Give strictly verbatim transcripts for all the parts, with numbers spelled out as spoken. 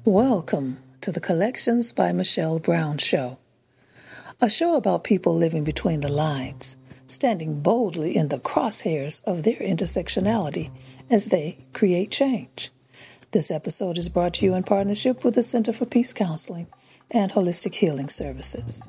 Welcome to the Collections by Michelle Brown show, a show about people living between the lines, standing boldly in the crosshairs of their intersectionality as they create change. This episode is brought to you in partnership with the Center for Peace Counseling and Holistic Healing Services.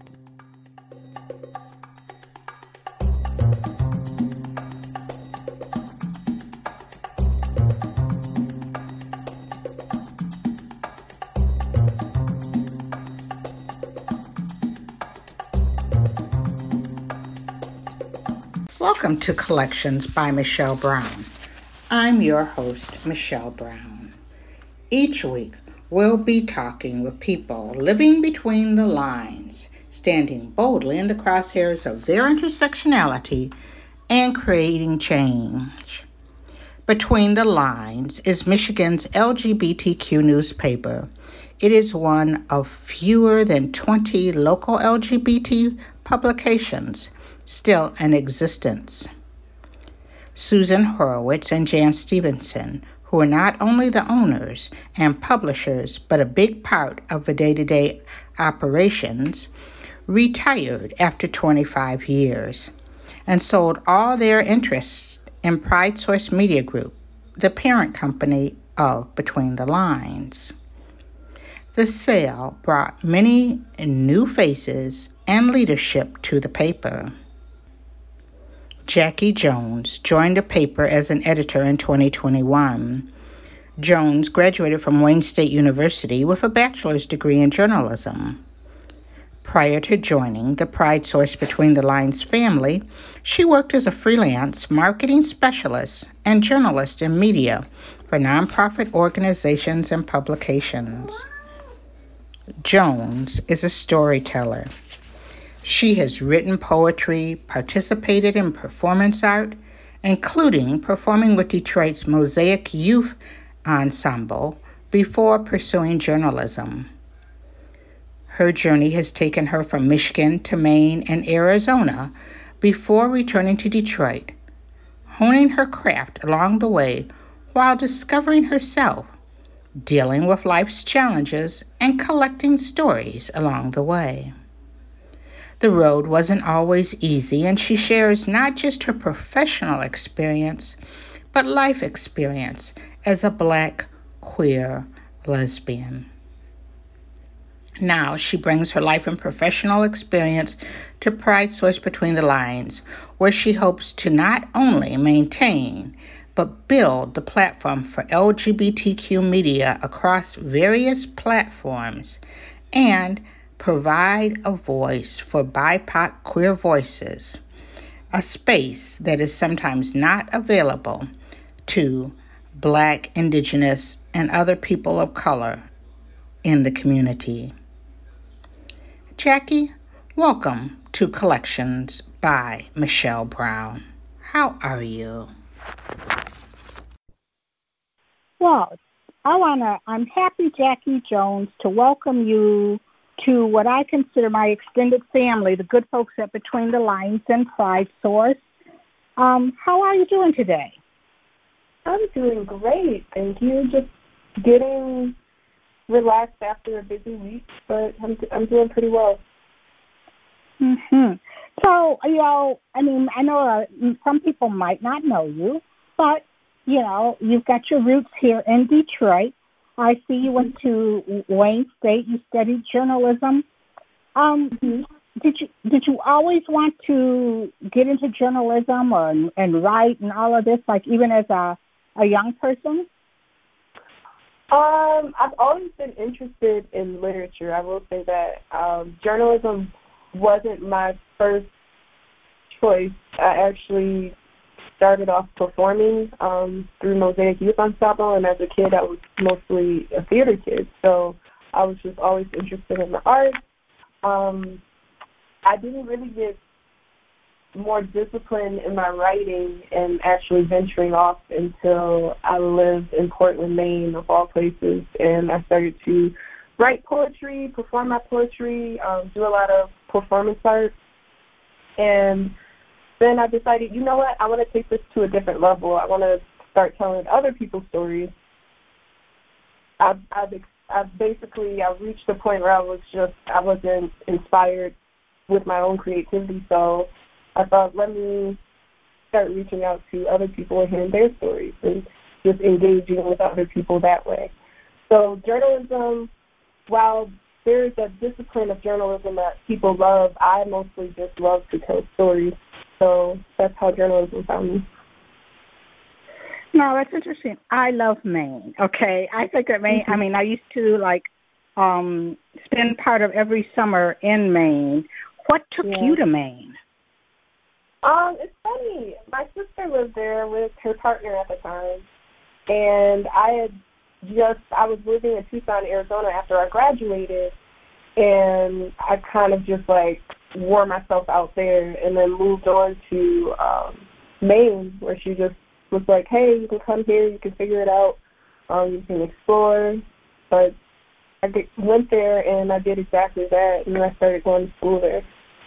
Welcome to Collections by Michelle Brown. I'm your host, Michelle Brown. Each week, we'll be talking with people living between the lines, standing boldly in the crosshairs of their intersectionality and creating change. Between the Lines is Michigan's L G B T Q newspaper. It is one of fewer than twenty local L G B T publications still in existence. Susan Horowitz and Jan Stevenson, who are not only the owners and publishers, but a big part of the day-to-day operations, retired after twenty-five years and sold all their interests in Pride Source Media Group, the parent company of Between the Lines. The sale brought many new faces and leadership to the paper. Jackie Jones joined the paper as an editor in twenty twenty-one. Jones graduated from Wayne State University with a bachelor's degree in journalism. Prior to joining the Pride Source Between the Lines family, she worked as a freelance marketing specialist and journalist in media for nonprofit organizations and publications. Jones is a storyteller. She has written poetry, participated in performance art, including performing with Detroit's Mosaic Youth Ensemble before pursuing journalism. Her journey has taken her from Michigan to Maine and Arizona before returning to Detroit, honing her craft along the way while discovering herself, dealing with life's challenges, and collecting stories along the way. The road wasn't always easy, and she shares not just her professional experience, but life experience as a Black, queer lesbian. Now she brings her life and professional experience to Pride Source Between the Lines, where she hopes to not only maintain, but build the platform for L G B T Q media across various platforms and provide a voice for B I P O C queer voices, a space that is sometimes not available to Black, Indigenous, and other people of color in the community. Jackie, welcome to Collections by Michelle Brown. How are you? Well, I wanna. I'm happy, Jackie Jones, to welcome you to what I consider my extended family, the good folks at Between the Lines and Pride Source. Um, how are you doing today? I'm doing great, thank you. Just getting relaxed after a busy week, but I'm I'm doing pretty well. Mm-hmm. So, you know, I mean, I know uh, some people might not know you, but, you know, you've got your roots here in Detroit. I see you went to Wayne State. You studied journalism. Um, mm-hmm. Did you did you always want to get into journalism or and write and all of this, like even as a a young person? Um, I've always been interested in literature. I will say that um, journalism wasn't my first choice. I actually started off performing um, through Mosaic Youth Ensemble, and as a kid, I was mostly a theater kid, so I was just always interested in the arts. Um, I didn't really get more discipline in my writing and actually venturing off until I lived in Portland, Maine, of all places, and I started to write poetry, perform my poetry, um, do a lot of performance art, and then I decided, you know what, I want to take this to a different level. I want to start telling other people's stories. I've, I've I basically I reached the point where I was just I wasn't inspired with my own creativity, so I thought, let me start reaching out to other people and hearing their stories and just engaging with other people that way. So journalism, while there's a discipline of journalism that people love, I mostly just love to tell stories. So that's how journalism found me. No, that's interesting. I love Maine. Okay, I think that Maine. Mm-hmm. I mean, I used to like um, spend part of every summer in Maine. What took yeah. you to Maine? Um, it's funny. My sister lived there with her partner at the time, and I had just I was living in Tucson, Arizona after I graduated, and I kind of just like wore myself out there, and then moved on to um, Maine, where she just was like, hey, you can come here, you can figure it out, um, you can explore. But I get, went there, and I did exactly that, and then I started going to school there.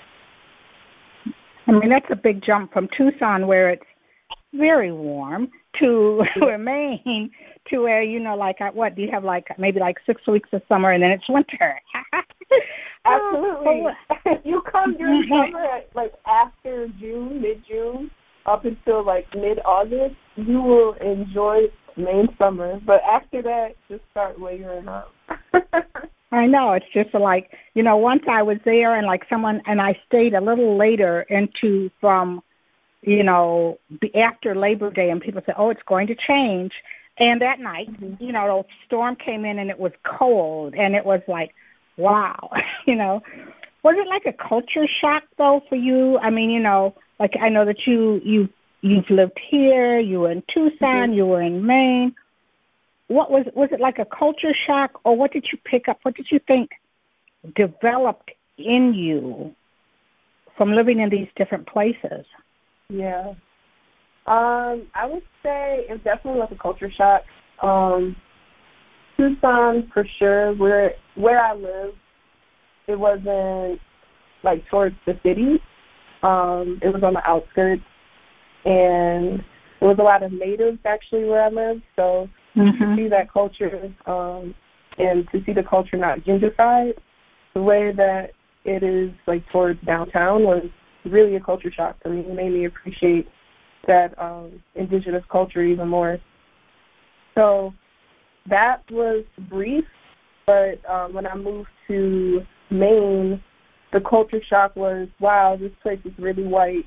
I mean, that's a big jump from Tucson, where it's very warm, to where Maine, to where, you know, like, what, do you have, like, maybe like six weeks of summer, and then it's winter? Absolutely. You come during summer, at, like, after June, mid-June, up until like mid-August, you will enjoy Maine summer. But after that, just start layering up. I know. It's just like, you know, once I was there and like someone, and I stayed a little later into from, you know, after Labor Day, and people said, oh, it's going to change. And that night, mm-hmm. you know, the storm came in and it was cold, and it was like, wow, you know. Was it like a culture shock, though, for you? I mean, you know, like I know that you, you, you've lived here, you were in Tucson, mm-hmm. you were in Maine. What was, was it like a culture shock, or what did you pick up? What did you think developed in you from living in these different places? Yeah. Um, I would say it definitely was a culture shock. Um, Tucson, for sure, where, where I live, it wasn't like towards the city. Um, it was on the outskirts, and there was a lot of natives actually where I lived. So mm-hmm. to see that culture um, and to see the culture not gentrified, the way that it is like towards downtown was really a culture shock for me. It made me appreciate that um, indigenous culture even more. So that was brief, but um, when I moved to Maine, the culture shock was, wow, this place is really white.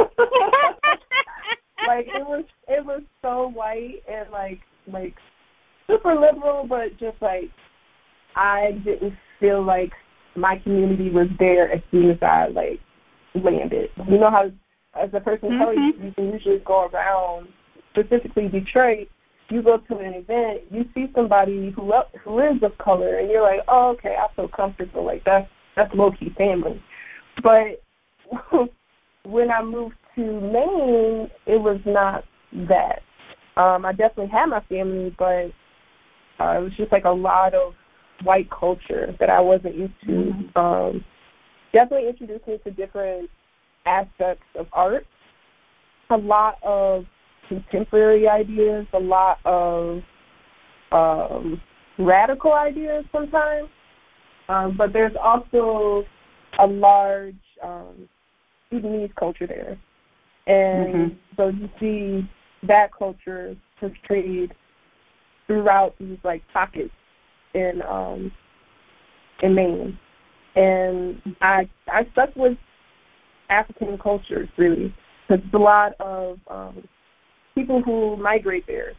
Like it was, it was so white and like, like super liberal, but just like I didn't feel like my community was there as soon as I like landed. You know how, as a person of color, mm-hmm. you can usually go around, specifically Detroit. You go to an event, you see somebody who who is of color, and you're like, oh, okay, I feel comfortable. Like, that's, that's low-key family. But when I moved to Maine, it was not that. Um, I definitely had my family, but uh, it was just like a lot of white culture that I wasn't used to. Mm-hmm. Um, definitely introduced me to different aspects of art. A lot of contemporary ideas, a lot of um, radical ideas sometimes, um, but there's also a large um, Sudanese culture there. And mm-hmm. so you see that culture portrayed throughout these like pockets in um, in Maine. And I I stuck with African cultures really, because it's a lot of um, people who migrate there.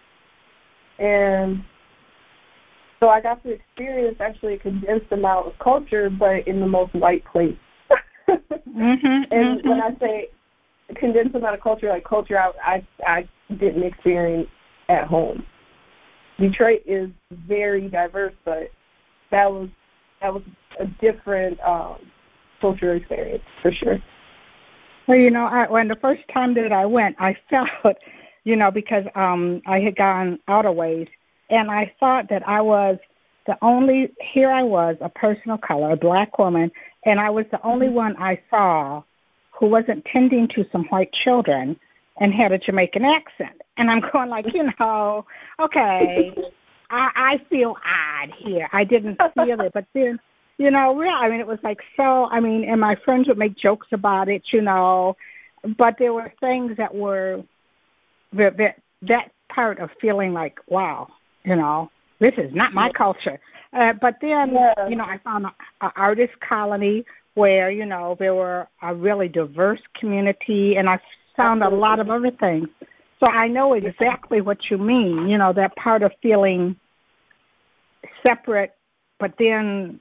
And so I got to experience actually a condensed amount of culture, but in the most white place. mm-hmm, and mm-hmm. when I say condensed amount of culture, like culture I, I, I didn't experience at home. Detroit is very diverse, but that was that was a different um, cultural experience for sure. Well, you know, I, when the first time that I went, I felt, you know, because um, I had gone out a ways, and I thought that I was the only, here I was, a person of color, a black woman, and I was the only one I saw who wasn't tending to some white children and had a Jamaican accent. And I'm going like, you know, okay, I, I feel odd here. I didn't feel it, but then, you know, really, I mean, it was like so. I mean, and my friends would make jokes about it, you know, but there were things that were that that, that part of feeling like, wow, you know, this is not my culture. Uh, but then, yeah. you know, I found an artist colony where, you know, there were a really diverse community, and I found Absolutely. a lot of other things. So I know exactly what you mean, you know, that part of feeling separate, but then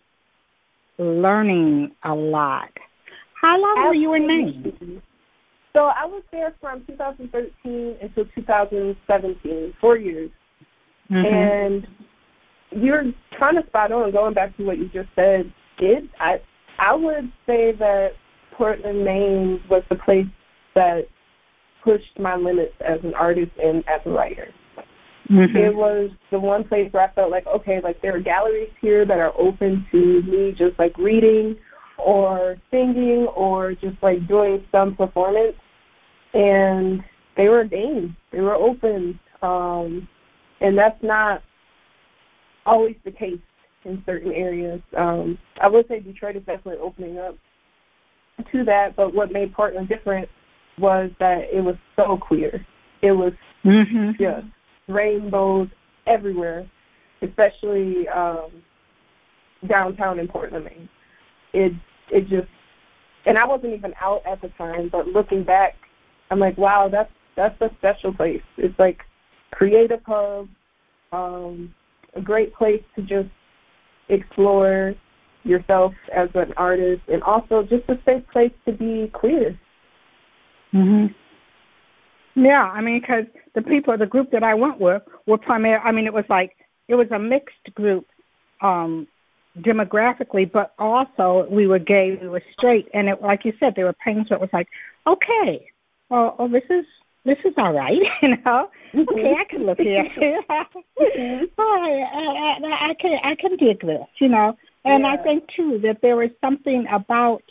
learning a lot. How long Absolutely. were you in Maine? So I was there from two thousand thirteen until two thousand seventeen, four years. Mm-hmm. And you're kind of spot on, going back to what you just said. It, I, I would say that Portland, Maine was the place that pushed my limits as an artist and as a writer. Mm-hmm. It was the one place where I felt like, okay, like there are galleries here that are open to me just like reading or singing or just like doing some performance. And they were game. They were open. Um, and that's not always the case in certain areas. Um, I would say Detroit is definitely opening up to that, but what made Portland different was that it was so queer. It was mm-hmm. just rainbows everywhere, especially um, downtown in Portland, Maine. It it just, and I wasn't even out at the time, but looking back, I'm like, wow, that's that's a special place. It's like creative hub, um, a great place to just explore yourself as an artist, and also just a safe place to be queer. Mhm. Yeah, I mean, because the people, the group that I went with, were primarily. I mean, it was like it was a mixed group, um, demographically, but also we were gay, we were straight, and it, like you said, there were pains where it was like, okay, well, oh, this is this is all right, you know. Mm-hmm. Okay, I can live here. mm-hmm. oh, I, I, I can I can dig this, you know. And yeah. I think too that there was something about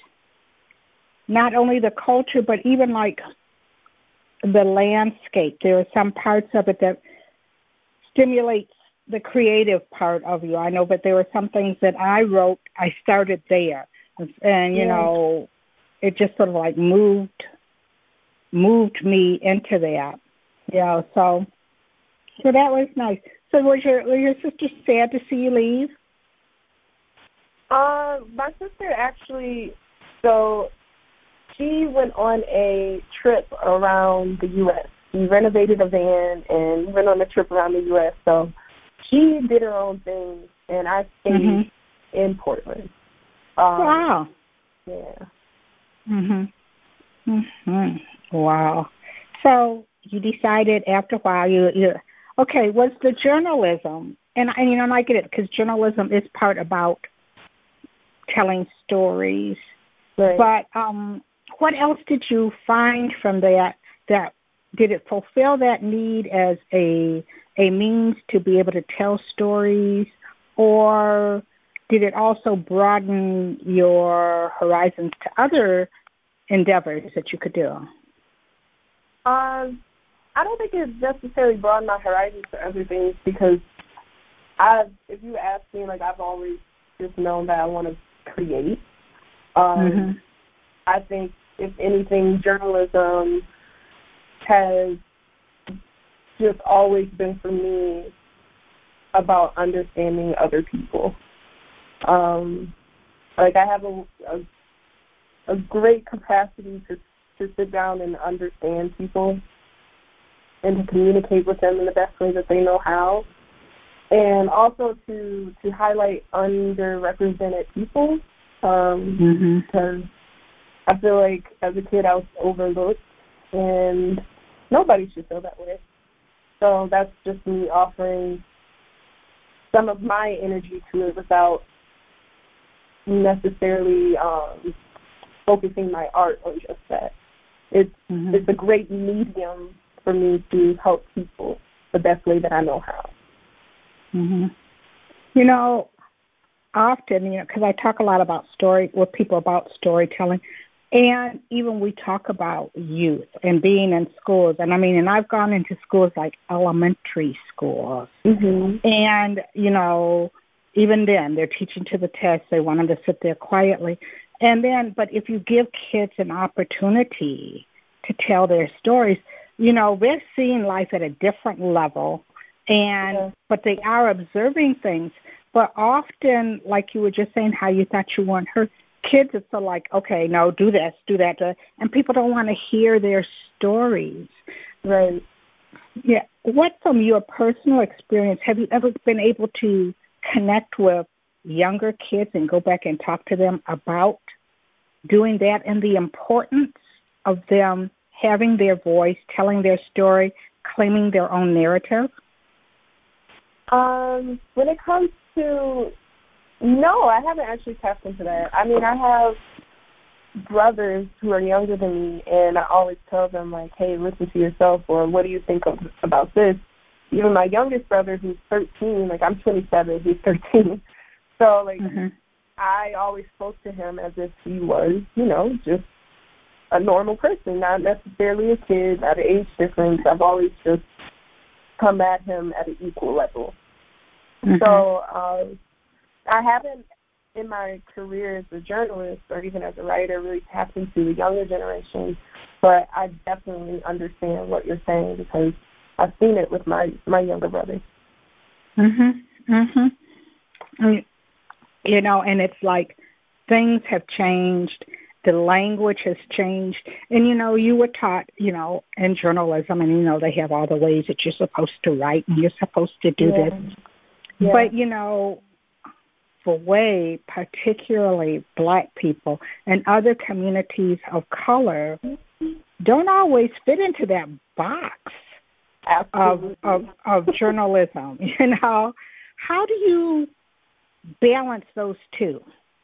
not only the culture, but even like the landscape. There are some parts of it that stimulates the creative part of you. I know, but there were some things that I wrote, I started there. And, you yeah. know, it just sort of like moved moved me into that. You know, so so that was nice. So was your was your sister sad to see you leave? Uh, my sister actually, so she went on a trip around the U S She renovated a van and went on a trip around the U S So she did her own thing, and I stayed mm-hmm. in Portland. Um, wow. Yeah. Mhm. Mhm. Wow. So you decided after a while you you okay. Was the journalism and and you know I get it because journalism is part about telling stories, right. but um. What else did you find from that? That did it fulfill that need as a a means to be able to tell stories, or did it also broaden your horizons to other endeavors that you could do? Um, I don't think it necessarily broadened my horizons to other things because I, if you ask me, like I've always just known that I want to create. Um, mm-hmm. I think, if anything, journalism has just always been for me about understanding other people. Um, like I have a, a a great capacity to to sit down and understand people and to communicate with them in the best way that they know how, and also to to highlight underrepresented people. Um, mm-hmm. Because I feel like as a kid I was overlooked, and nobody should feel that way. So that's just me offering some of my energy to it without necessarily um, focusing my art on just that. It's mm-hmm. it's a great medium for me to help people the best way that I know how. Mm-hmm. You know, often, you know, because I talk a lot about story with people about storytelling. And even we talk about youth and being in schools. And I mean, and I've gone into schools like elementary schools. Mm-hmm. And, you know, even then, they're teaching to the test. They want them to sit there quietly. And then, but if you give kids an opportunity to tell their stories, you know, they're seeing life at a different level. And, yeah. but they are observing things. But often, like you were just saying, how you thought you weren't heard, kids, it's so like, okay, no, do this, do that. Do, and people don't want to hear their stories. Right. Yeah. What, from your personal experience, have you ever been able to connect with younger kids and go back and talk to them about doing that and the importance of them having their voice, telling their story, claiming their own narrative? Um, when it comes to, no, I haven't actually tapped into that. I mean, I have brothers who are younger than me, and I always tell them, like, hey, listen to yourself, or what do you think of, about this? Even my youngest brother, who's thirteen, like, I'm twenty-seven, he's thirteen. So, like, mm-hmm. I always spoke to him as if he was, you know, just a normal person, not necessarily a kid, not an age difference. I've always just come at him at an equal level. Mm-hmm. So uh, I haven't, in my career as a journalist or even as a writer, really tapped into the younger generation, but I definitely understand what you're saying because I've seen it with my, my younger brother. Mm-hmm. Mm-hmm. You know, and it's like things have changed. The language has changed. And, you know, you were taught, you know, in journalism, and, you know, they have all the ways that you're supposed to write and you're supposed to do yeah. this. Yeah. But, you know, for way, particularly Black people and other communities of color, don't always fit into that box of, of of journalism. You know, how do you balance those two?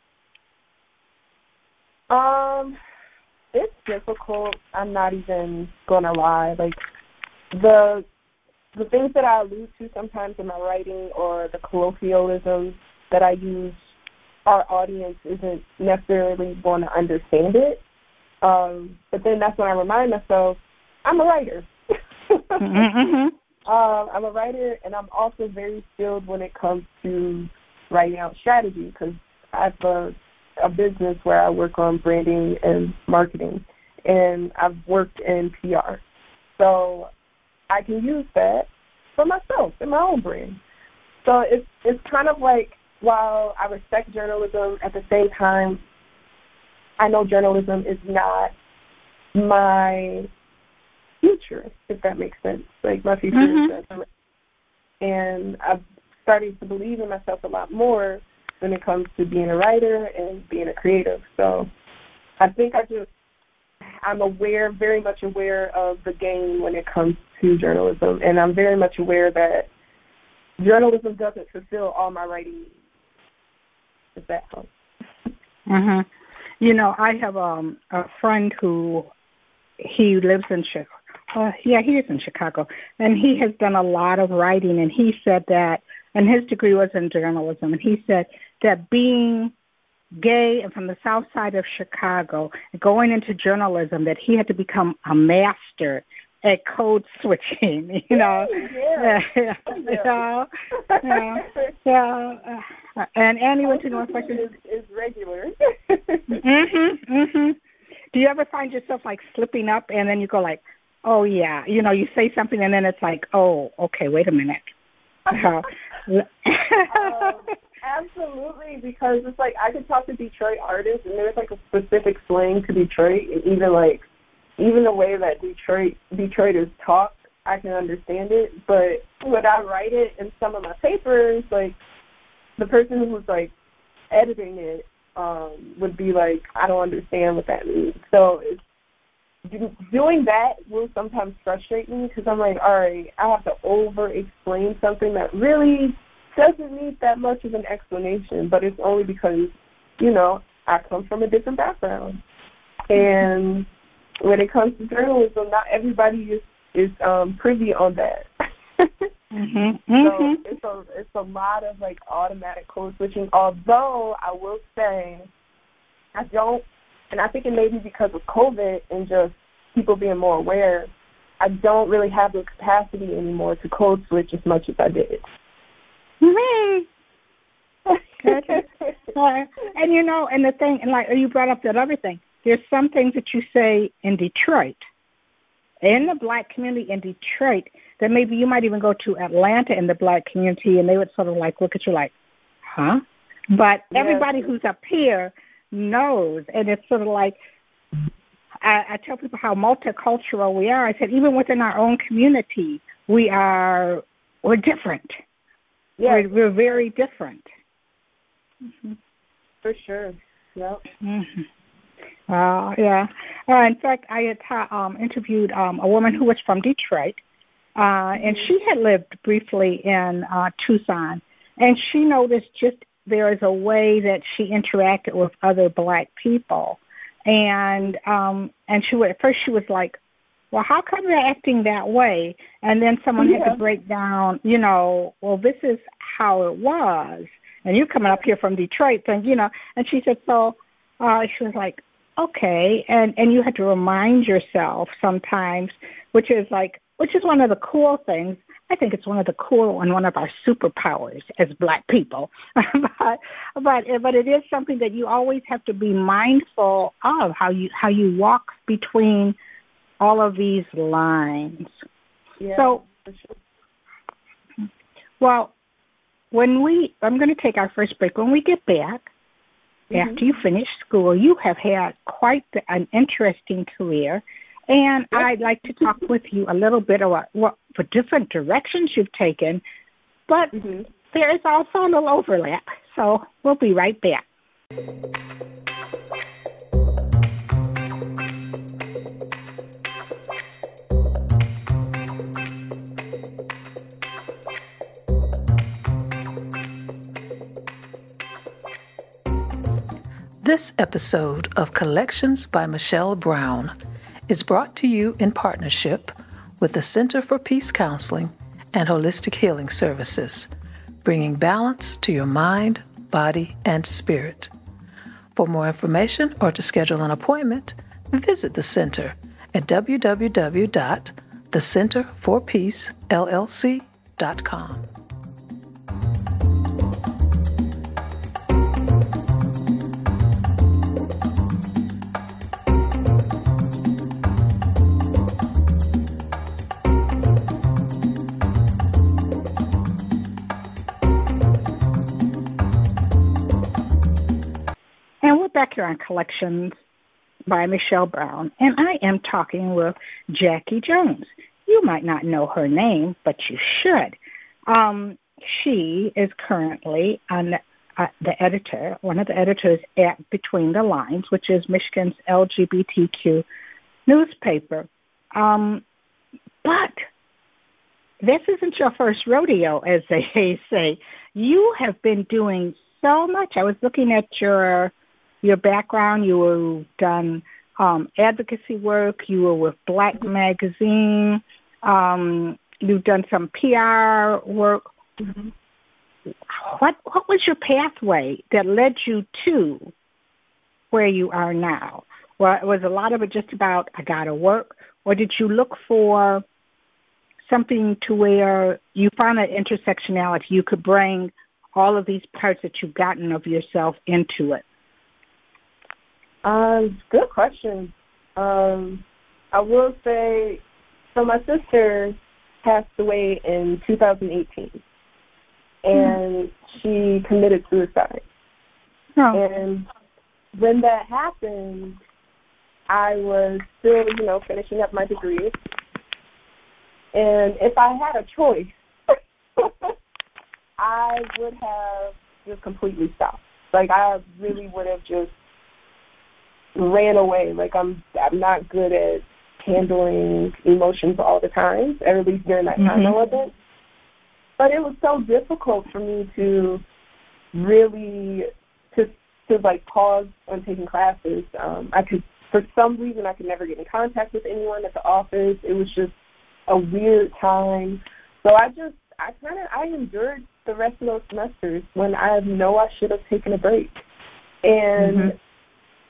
Um, it's difficult. I'm not even gonna lie. Like the the things that I allude to sometimes in my writing or the colloquialisms that I use, our audience isn't necessarily going to understand it. Um, but then that's when I remind myself, I'm a writer. mm-hmm. um, I'm a writer, and I'm also very skilled when it comes to writing out strategy because I have a, a business where I work on branding and marketing, and I've worked in P R. So I can use that for myself in my own brand. So it's it's kind of like, while I respect journalism, at the same time, I know journalism is not my future, if that makes sense. Like, my future mm-hmm. is journalism. And I've started to believe in myself a lot more when it comes to being a writer and being a creative. So I think I just, I'm aware, very much aware of the game when it comes to journalism. And I'm very much aware that journalism doesn't fulfill all my writing needs, if that helps. Mm-hmm. You know, I have um, a friend who, he lives in Chicago. Uh, yeah, he is in Chicago. And he has done a lot of writing, and he said that, and his degree was in journalism, and he said that being gay and from the south side of Chicago, going into journalism, that he had to become a master at code switching, you know. Yeah. yeah. yeah. yeah. yeah. Uh, and and he went to Northwestern. Is, is regular. mm-hmm. Mm-hmm. Do you ever find yourself like slipping up, and then you go like, oh yeah, you know, you say something, and then it's like, oh, okay, wait a minute. Uh, um, absolutely, because it's like I could talk to Detroit artists, and there's like a specific slang to Detroit, and even like even the way that Detroit Detroiters talk, I can understand it. But when I write it in some of my papers, like the person who's like editing it um, would be like, I don't understand what that means. So it's, doing that will sometimes frustrate me because I'm like, all right, I have to over-explain something that really doesn't need that much of an explanation, but it's only because, you know, I come from a different background. And when it comes to journalism, not everybody is, is um, privy on that. mm-hmm. So Mm-hmm. it's a, it's a lot of, like, automatic code switching, although I will say I don't and I think it may be because of COVID and just people being more aware, I don't really have the capacity anymore to code switch as much as I did. Mm-hmm. uh, and, you know, and the thing, and like you brought up that other thing, there's some things that you say in Detroit, in the black community in Detroit, that maybe you might even go to Atlanta in the black community, and they would sort of like look at you like, huh? But yeah. everybody who's up here knows, and it's sort of like, I, I tell people how multicultural we are. I said, even within our own community, we are, we're different. Yeah. We're, we're very different. Mm-hmm. For sure. Yep. Mm-hmm. Uh, yeah. Uh, in fact, I had ta- um, interviewed um, a woman who was from Detroit, uh, mm-hmm. and she had lived briefly in uh, Tucson, and she noticed just there is a way that she interacted with other black people, and um, and she would, at first she was like, well, how come they're acting that way? And then someone yeah. had to break down, you know, well, this is how it was. And you're coming up here from Detroit, and, you know, and she said, so uh, she was like, okay. And, and you had to remind yourself sometimes, which is like, which is one of the cool things. I think it's one of the cool and one of our superpowers as black people. but, but, but it is something that you always have to be mindful of, how you, how you walk between all of these lines. Yeah, so, for sure. well, when we, I'm going to take our first break. When we get back, mm-hmm. after you finish school, you have had quite the, an interesting career, and yep. I'd like to talk with you a little bit about what the different directions you've taken, but mm-hmm. there is also a little overlap, so we'll be right back. This episode of Collections by Michelle Brown is brought to you in partnership with the Center for Peace Counseling and Holistic Healing Services, bringing balance to your mind, body, and spirit. For more information or to schedule an appointment, visit the center at w w w dot the center for peace l l c dot com. Back here on Collections by Michelle Brown, and I am talking with Jackie Jones. You might not know her name, but you should. Um, she is currently on uh, the editor, one of the editors at Between the Lines, which is Michigan's L G B T Q newspaper. Um, but this isn't your first rodeo, as they say. You have been doing so much. I was looking at your Your background. You were done um, advocacy work. You were with Black Magazine. Um, you've done some P R work. Mm-hmm. What what was your pathway that led you to where you are now? Well, was a lot of it just about I got to work, or did you look for something to where you found that intersectionality? You could bring all of these parts that you've gotten of yourself into it. Um, good question. Um, I will say, so my sister passed away in two thousand eighteen, and mm-hmm. she committed suicide. Oh. And when that happened, I was still, you know, finishing up my degree. And if I had a choice, I would have just completely stopped. Like, I really would have just ran away. Like, I'm I'm not good at handling emotions all the time, or at least during that time mm-hmm. I wasn't. But it was so difficult for me to really, to, to like, pause on taking classes. Um, I could, for some reason, I could never get in contact with anyone at the office. It was just a weird time. So I just, I kind of, I endured the rest of those semesters when I know I should have taken a break. And mm-hmm.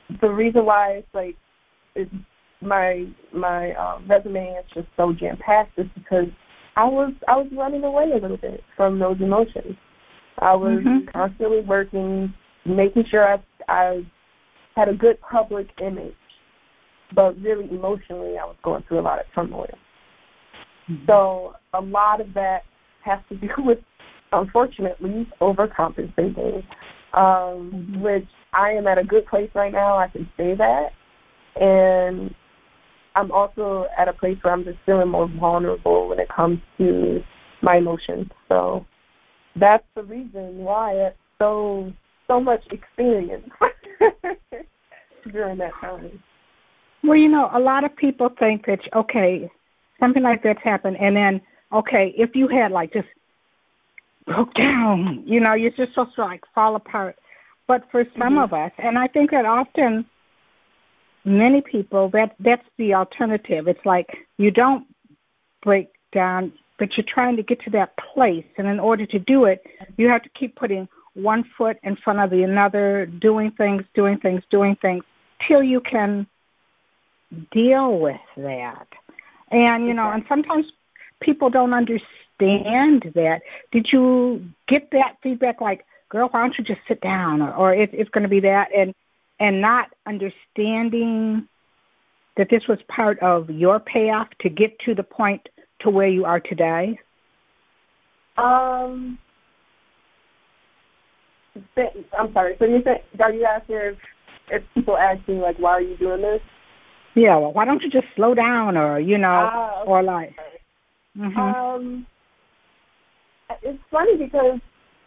the reason why it's like it's my my um, resume is just so jam packed is because I was I was running away a little bit from those emotions. I was mm-hmm. constantly working, making sure I I had a good public image, but really emotionally I was going through a lot of turmoil. Mm-hmm. So a lot of that has to do with, unfortunately, overcompensating, um, mm-hmm. which I am at a good place right now. I can say that. And I'm also at a place where I'm just feeling more vulnerable when it comes to my emotions. So that's the reason why it's so, so much experience during that time. Well, you know, a lot of people think that, okay, something like that's happened, and then, okay, if you had, like, just broke down, you know, you're just supposed to, like, fall apart. But for some mm-hmm. of us, and I think that often many people, that that's the alternative. It's like you don't break down, but you're trying to get to that place. And in order to do it, you have to keep putting one foot in front of the another, doing things, doing things, doing things, till you can deal with that. And, you know, and sometimes people don't understand that. Did you get that feedback like, girl, why don't you just sit down? Or, or it, it's going to be that. And, and not understanding that this was part of your payoff to get to the point to where you are today? Um, I'm sorry. So you said, are you asking if, if people asking, like, why are you doing this? Yeah, well, why don't you just slow down, or, you know, uh, okay. or like. Mm-hmm. Um, it's funny because,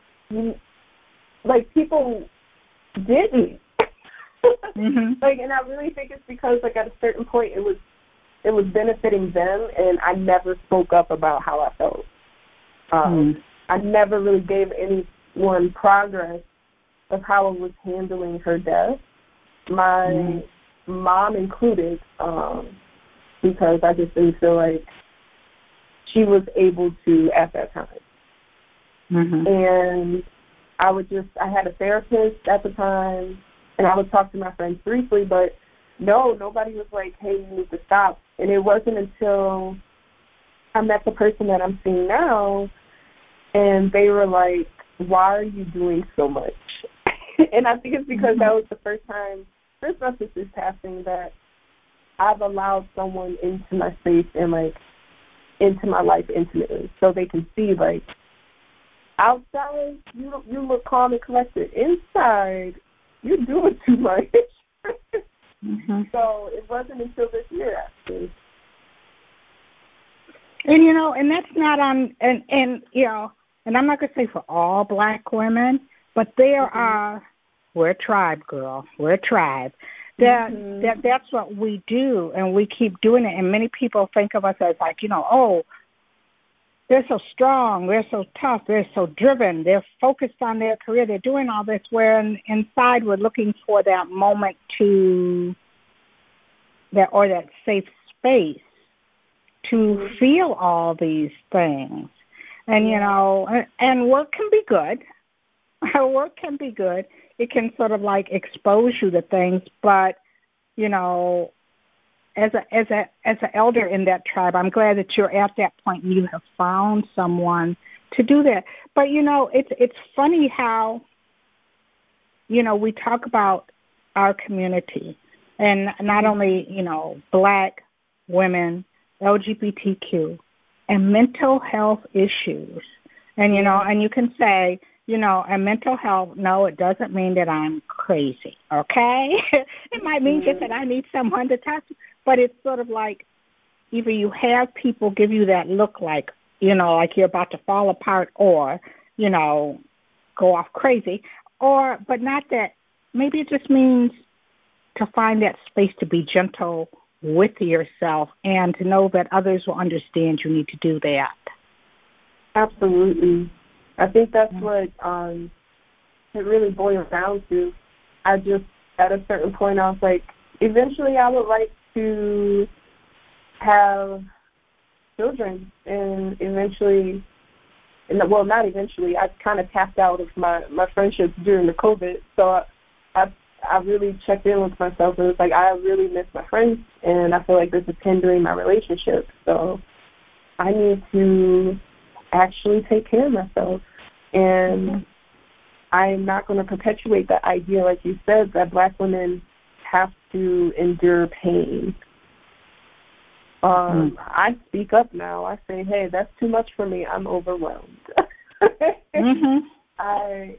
like, people didn't. mm-hmm. Like, and I really think it's because, like, at a certain point, it was it was benefiting them, and I never spoke up about how I felt. Um, mm. I never really gave anyone progress of how I was handling her death. My mm. mom included, um, because I just didn't feel like she was able to at that time. Mm-hmm. And I would just, I had a therapist at the time, and I would talk to my friends briefly, but no, nobody was like, hey, you need to stop. And it wasn't until I met the person that I'm seeing now, and they were like, why are you doing so much? And I think it's because mm-hmm. that was the first time, first message is passing, that I've allowed someone into my space and, like, into my life intimately, so they can see, like, outside, you you look calm and collected. Inside, you're doing too much. mm-hmm. So it wasn't until this year, actually. And, you know, and that's not on, and, and you know, and I'm not going to say for all black women, but there mm-hmm. are, we're a tribe, girl. We're a tribe. That, mm-hmm. that that's what we do, and we keep doing it. And many people think of us as like, you know, oh, they're so strong, they're so tough, they're so driven, they're focused on their career, they're doing all this, where in, inside we're looking for that moment to, that or that safe space to mm-hmm. feel all these things. And, you know, and, and work can be good. Work can be good. It can sort of like expose you to things, but, you know, as a as a as an elder in that tribe, I'm glad that you're at that point and you have found someone to do that. But, you know, it's it's funny how, you know, we talk about our community, and not only, you know, black women, L G B T Q, and mental health issues. And, you know, and you can say, you know, and mental health, no, it doesn't mean that I'm crazy, okay? It might mean just that I need someone to talk to. But it's sort of like either you have people give you that look like, you know, like you're about to fall apart or, you know, go off crazy, or, but not that, maybe it just means to find that space to be gentle with yourself and to know that others will understand you need to do that. Absolutely. I think that's what um, it really boils down to. I just, at a certain point, I was like, eventually I would like to have children, and eventually, and well, not eventually, I kind of tapped out of my, my friendships during the COVID, so I, I, I really checked in with myself and was like, I really miss my friends, and I feel like this is hindering my relationship. So I need to actually take care of myself. And mm-hmm. I'm not going to perpetuate that idea, like you said, that black women have to endure pain. Um, mm-hmm. I speak up now. I say, hey, that's too much for me. I'm overwhelmed. mm-hmm. I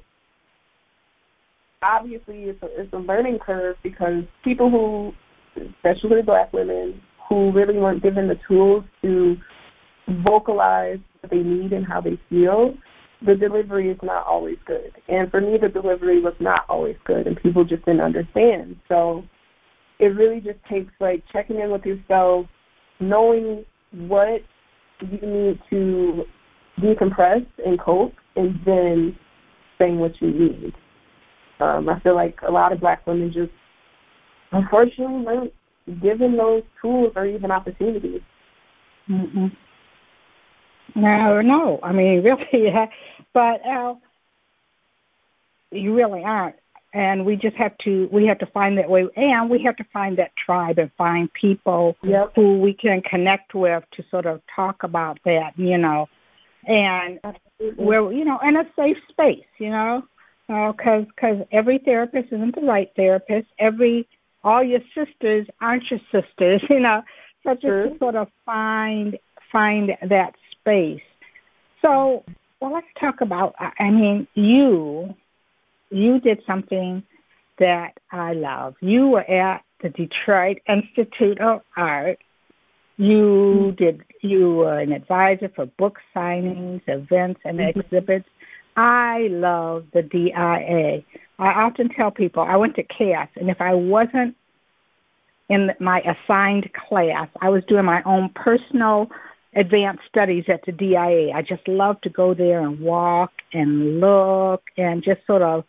obviously it's a, it's a learning curve because people who, especially black women, who really weren't given the tools to vocalize what they need and how they feel, the delivery is not always good. And for me, the delivery was not always good, and people just didn't understand. So it really just takes, like, checking in with yourself, knowing what you need to decompress and cope, and then saying what you need. Um, I feel like a lot of black women just, unfortunately, weren't given those tools or even opportunities. Mm-hmm. No, no. I mean, really, yeah. But uh, you really aren't. And we just have to, we have to find that way. And we have to find that tribe and find people yep. who we can connect with to sort of talk about that, you know. And Absolutely. Where, you know, in a safe space, you know. Because uh, cause every therapist isn't the right therapist. Every, all your sisters aren't your sisters, you know. So just sure. to sort of find find that space. So, well, let's talk about, I mean, you, you did something that I love. You were at the Detroit Institute of Art. You did, you were an advisor for book signings, events, and mm-hmm. exhibits. I love the D I A. I often tell people I went to C A S, and if I wasn't in my assigned class, I was doing my own personal advanced studies at the D I A. I just love to go there and walk and look and just sort of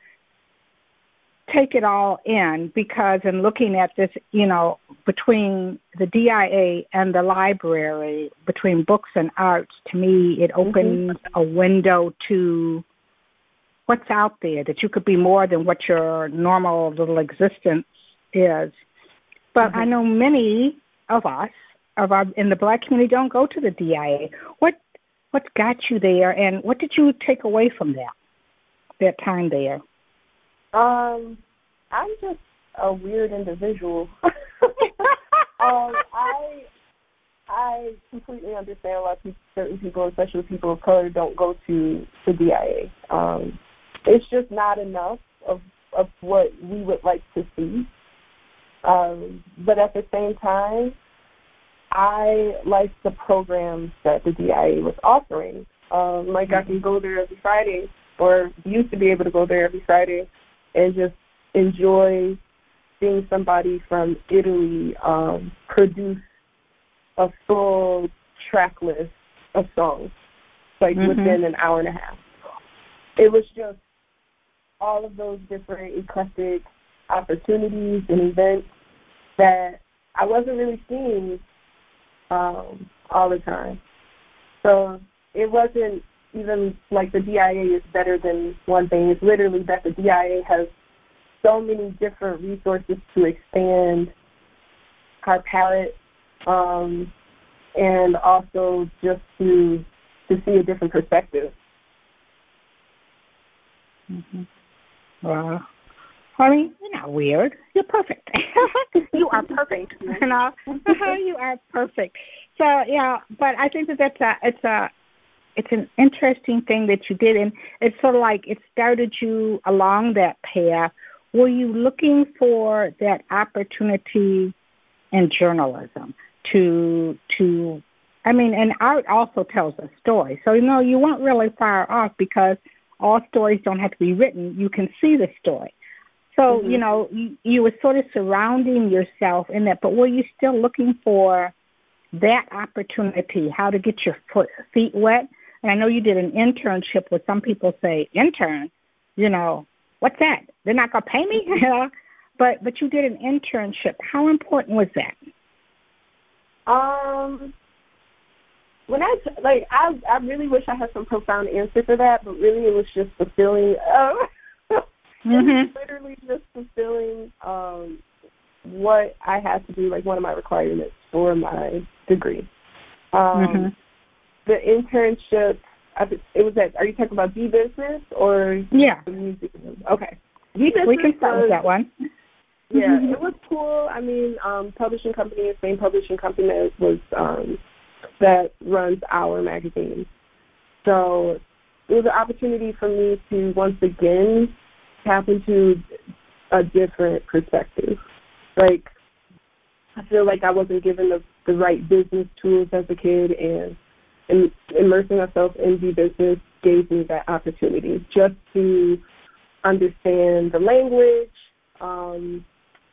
take it all in, because in looking at this, you know, between the D I A and the library, between books and arts, to me, it opens mm-hmm. a window to what's out there, that you could be more than what your normal little existence is. But mm-hmm. I know many of us of our, in the black community don't go to the D I A. What what got you there, and what did you take away from that, that time there? Um, I'm just a weird individual. um, I I completely understand a lot of people, certain people, especially people of color, don't go to the D I A. Um, it's just not enough of of what we would like to see. Um, but at the same time, I like the programs that the D I A was offering. Um, like mm-hmm. I can go there every Friday, or used to be able to go there every Friday, and just enjoy seeing somebody from Italy um, produce a full track list of songs, like mm-hmm. within an hour and a half. It was just all of those different eclectic opportunities and events that I wasn't really seeing um, all the time. So it wasn't even like the D I A is better than one thing. It's literally that the D I A has so many different resources to expand our palette, um, and also just to to see a different perspective. Mm-hmm. Wow. I mean, you're not weird. You're perfect. You are perfect. You know, you are perfect. So yeah, but I think that that's a it's a it's an interesting thing that you did, and it's sort of like it started you along that path. Were you looking for that opportunity in journalism to to? I mean, and art also tells a story. So you know, you weren't really far off, because all stories don't have to be written. You can see the story. So, mm-hmm. you know, you, you were sort of surrounding yourself in that, but were you still looking for that opportunity, how to get your foot, feet wet? And I know you did an internship where some people say, intern, you know, what's that? They're not going to pay me? but but you did an internship. How important was that? Um, when I, like, I, I really wish I had some profound answer for that, but really it was just the feeling of, it's literally just fulfilling um, what I had to do, like one of my requirements for my degree. Um, mm-hmm. The internship, it was at, are you talking about B-Business or yeah. the museum? Okay. B-Business we can start was, with that one. Yeah, it was cool. I mean, um, publishing company, the same publishing company that was um, that runs our magazine. So it was an opportunity for me to once again tap into a different perspective. Like, I feel like I wasn't given the, the right business tools as a kid, and, and immersing myself in the business gave me that opportunity just to understand the language, um,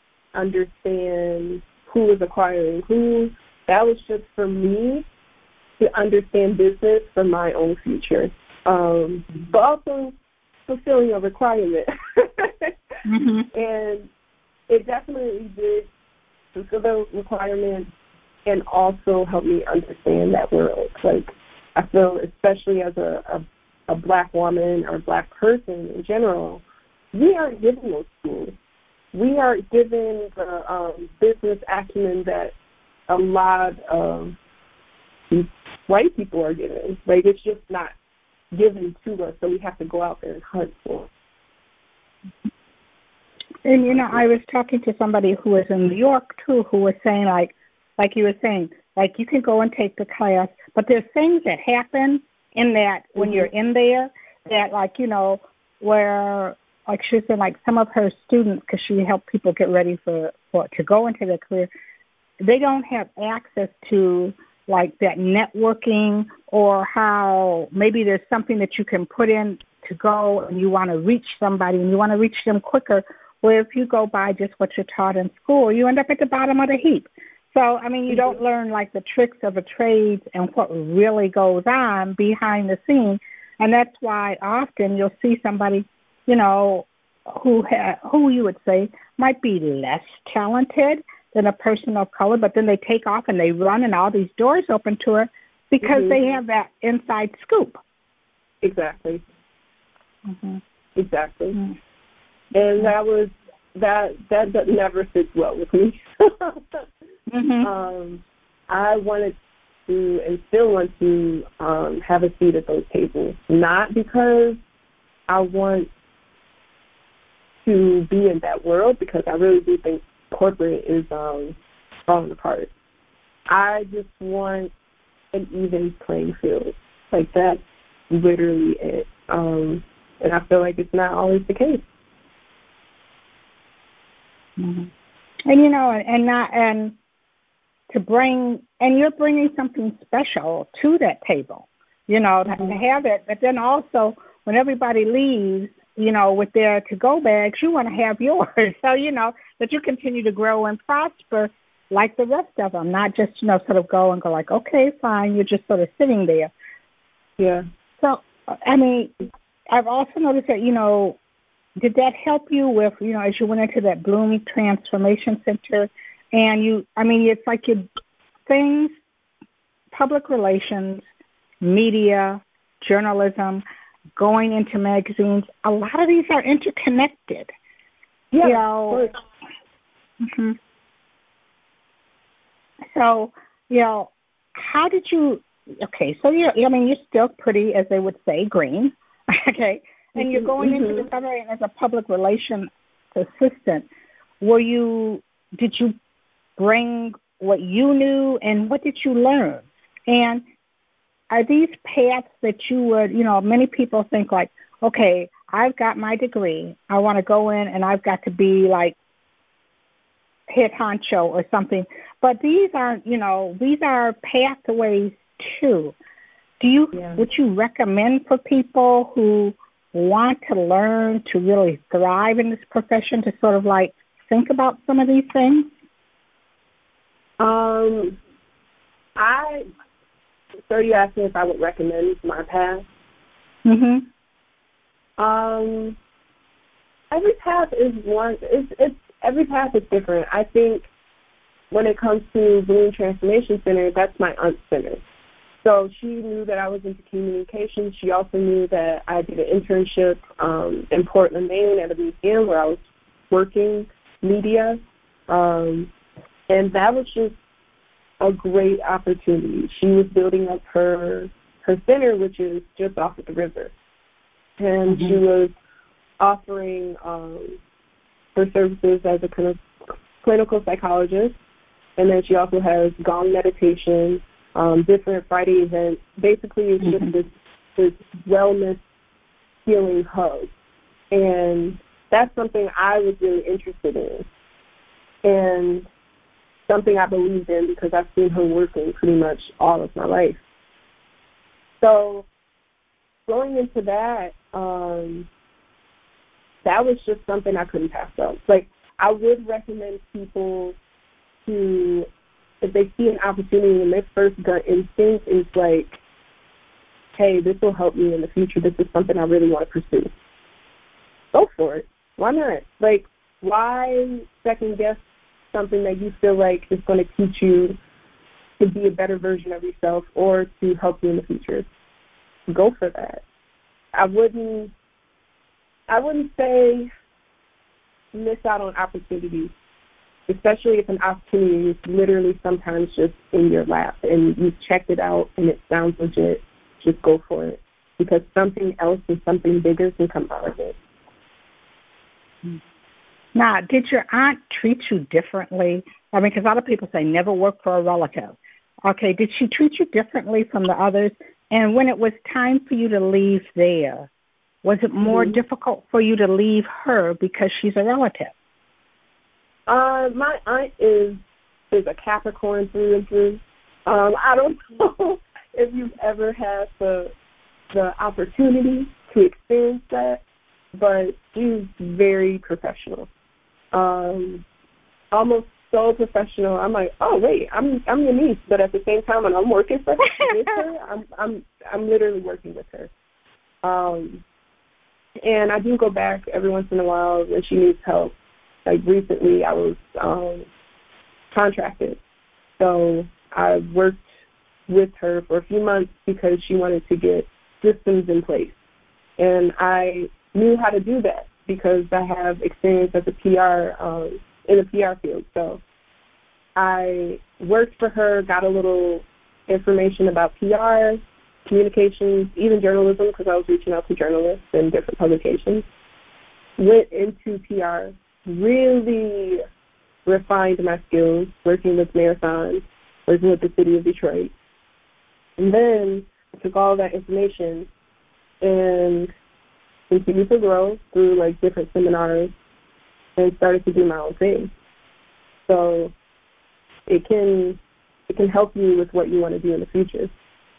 understand who was acquiring who. That was just for me to understand business for my own future, um, but also fulfilling a requirement. mm-hmm. And it definitely did fulfill the requirement and also help me understand that world. Like, I feel, especially as a, a, a black woman or black person in general, we aren't given those tools. We aren't given the um, business acumen that a lot of white people are given. Like, it's just not given to us, so we have to go out there and hunt for it. And, you know, I was talking to somebody who was in New York, too, who was saying, like, like you were saying, like, you can go and take the class, but there's things that happen in that when mm-hmm. you're in there that, like, you know, where, like she said, like some of her students, because she helped people get ready for, for to go into their career, they don't have access to, like, that networking, or how maybe there's something that you can put in to go and you want to reach somebody and you want to reach them quicker, where if you go by just what you're taught in school, you end up at the bottom of the heap. So, I mean, you don't learn, like, the tricks of the trades and what really goes on behind the scenes. And that's why often you'll see somebody, you know, who ha- who you would say might be less talented than a person of color, but then they take off and they run and all these doors open to her because mm-hmm. they have that inside scoop. Exactly. Mm-hmm. Exactly. Mm-hmm. And that was, that, that, that never sits well with me. mm-hmm. um, I wanted to and still want to um, have a seat at those tables, not because I want to be in that world, because I really do think corporate is um, falling apart. I just want an even playing field. Like, that's literally it. Um, and I feel like it's not always the case. Mm-hmm. And, you know, and not, and to bring, and you're bringing something special to that table, you know, mm-hmm. to have it. But then also, when everybody leaves, you know, with their to-go bags, you want to have yours. So, you know, that you continue to grow and prosper like the rest of them, not just, you know, sort of go and go like, okay, fine, you're just sort of sitting there. Yeah. So, I mean, I've also noticed that, you know, did that help you with, you know, as you went into that Bloom Transformation Center, and you, I mean, it's like you, things, public relations, media, journalism, going into magazines, a lot of these are interconnected. Yeah. You know, mm-hmm. So, you know, how did you, okay, so, you I mean, you're still pretty, as they would say, green, okay, and you're going mm-hmm. into the summary as a public relations assistant. Were you, did you bring what you knew, and what did you learn? And are these paths that you would, you know, many people think like, okay, I've got my degree, I want to go in and I've got to be like head honcho or something. But these aren't, you know, these are pathways too. Do you, yeah. would you recommend for people who want to learn to really thrive in this profession to sort of like think about some of these things? Um, I, so you asked me if I would recommend my path? Mm-hmm. Um, every path is one, it's, it's, every path is different. I think when it comes to Bloom Transformation Center, that's my aunt's center. So she knew that I was into communications. She also knew that I did an internship um, in Portland, Maine at a museum where I was working media. Um, and that was just a great opportunity. She was building up her her center, which is just off of the river. And mm-hmm. she was offering um, her services as a kind of clinical psychologist. And then she also has Gong meditation, um, different Friday events. Basically, it's mm-hmm. just this, this wellness healing hub. And that's something I was really interested in and something I believed in because I've seen her working pretty much all of my life. So going into that, um, that was just something I couldn't pass up. Like, I would recommend people to, if they see an opportunity and their first gut instinct is like, hey, this will help me in the future. This is something I really want to pursue. Go for it. Why not? Like, why second guess something that you feel like is going to teach you to be a better version of yourself or to help you in the future? Go for that. I wouldn't I wouldn't say miss out on opportunities, especially if an opportunity is literally sometimes just in your lap and you've checked it out and it sounds legit. Just go for it because something else and something bigger can come out of it. Now, did your aunt treat you differently? I mean, because a lot of people say never work for a relative. Okay, did she treat you differently from the others? And when it was time for you to leave there, was it more mm-hmm. difficult for you to leave her because she's a relative? Uh, my aunt is is a Capricorn through and through. Um, I don't know if you've ever had the the opportunity to experience that, but she's very professional. Um, almost so professional. I'm like, oh wait, I'm I'm your niece, but at the same time, when I'm working for her, with her, I'm I'm I'm literally working with her. Um, and I do go back every once in a while when she needs help. Like recently, I was um, contracted, so I worked with her for a few months because she wanted to get systems in place, and I knew how to do that because I have experience as a P R um, in the P R field. So I worked for her, got a little information about P R, communications, even journalism because I was reaching out to journalists in different publications. Went into P R, really refined my skills working with marathons, working with the city of Detroit. And then I took all that information and continued to grow through like different seminars and started to do my own thing. So it can it can help you with what you want to do in the future.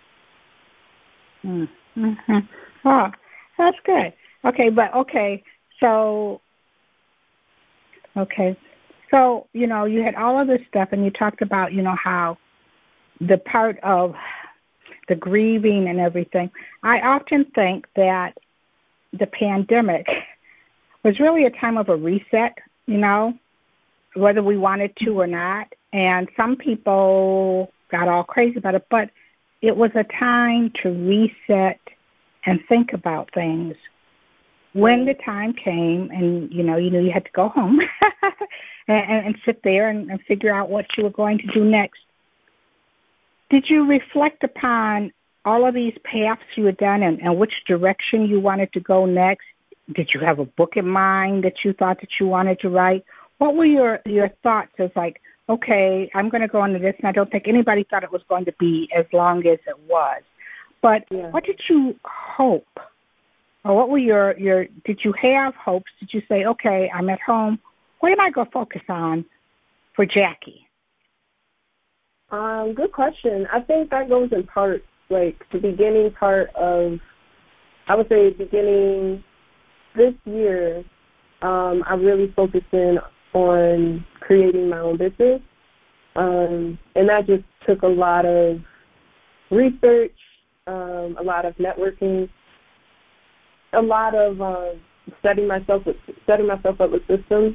Mm-hmm. Oh, that's good. Okay, but okay, so okay, so you know you had all of this stuff, and you talked about you know how the part of the grieving and everything. I often think that the pandemic was really a time of a reset, you know, whether we wanted to or not. And some people got all crazy about it, but it was a time to reset and think about things. When the time came and, you know, you knew you had to go home and, and sit there and, and figure out what you were going to do next, did you reflect upon all of these paths you had done and, and which direction you wanted to go next? Did you have a book in mind that you thought that you wanted to write? What were your, your thoughts as like, okay, I'm going to go into this, and I don't think anybody thought it was going to be as long as it was. But yeah. What did you hope? Or what were your, your, did you have hopes? Did you say, okay, I'm at home. What am I going to focus on for Jackie? Um, good question. I think that goes in parts. Like the beginning part of, I would say beginning this year, um, I really focused in on creating my own business. Um, and that just took a lot of research, um, a lot of networking, a lot of uh, setting myself with, setting myself up with systems.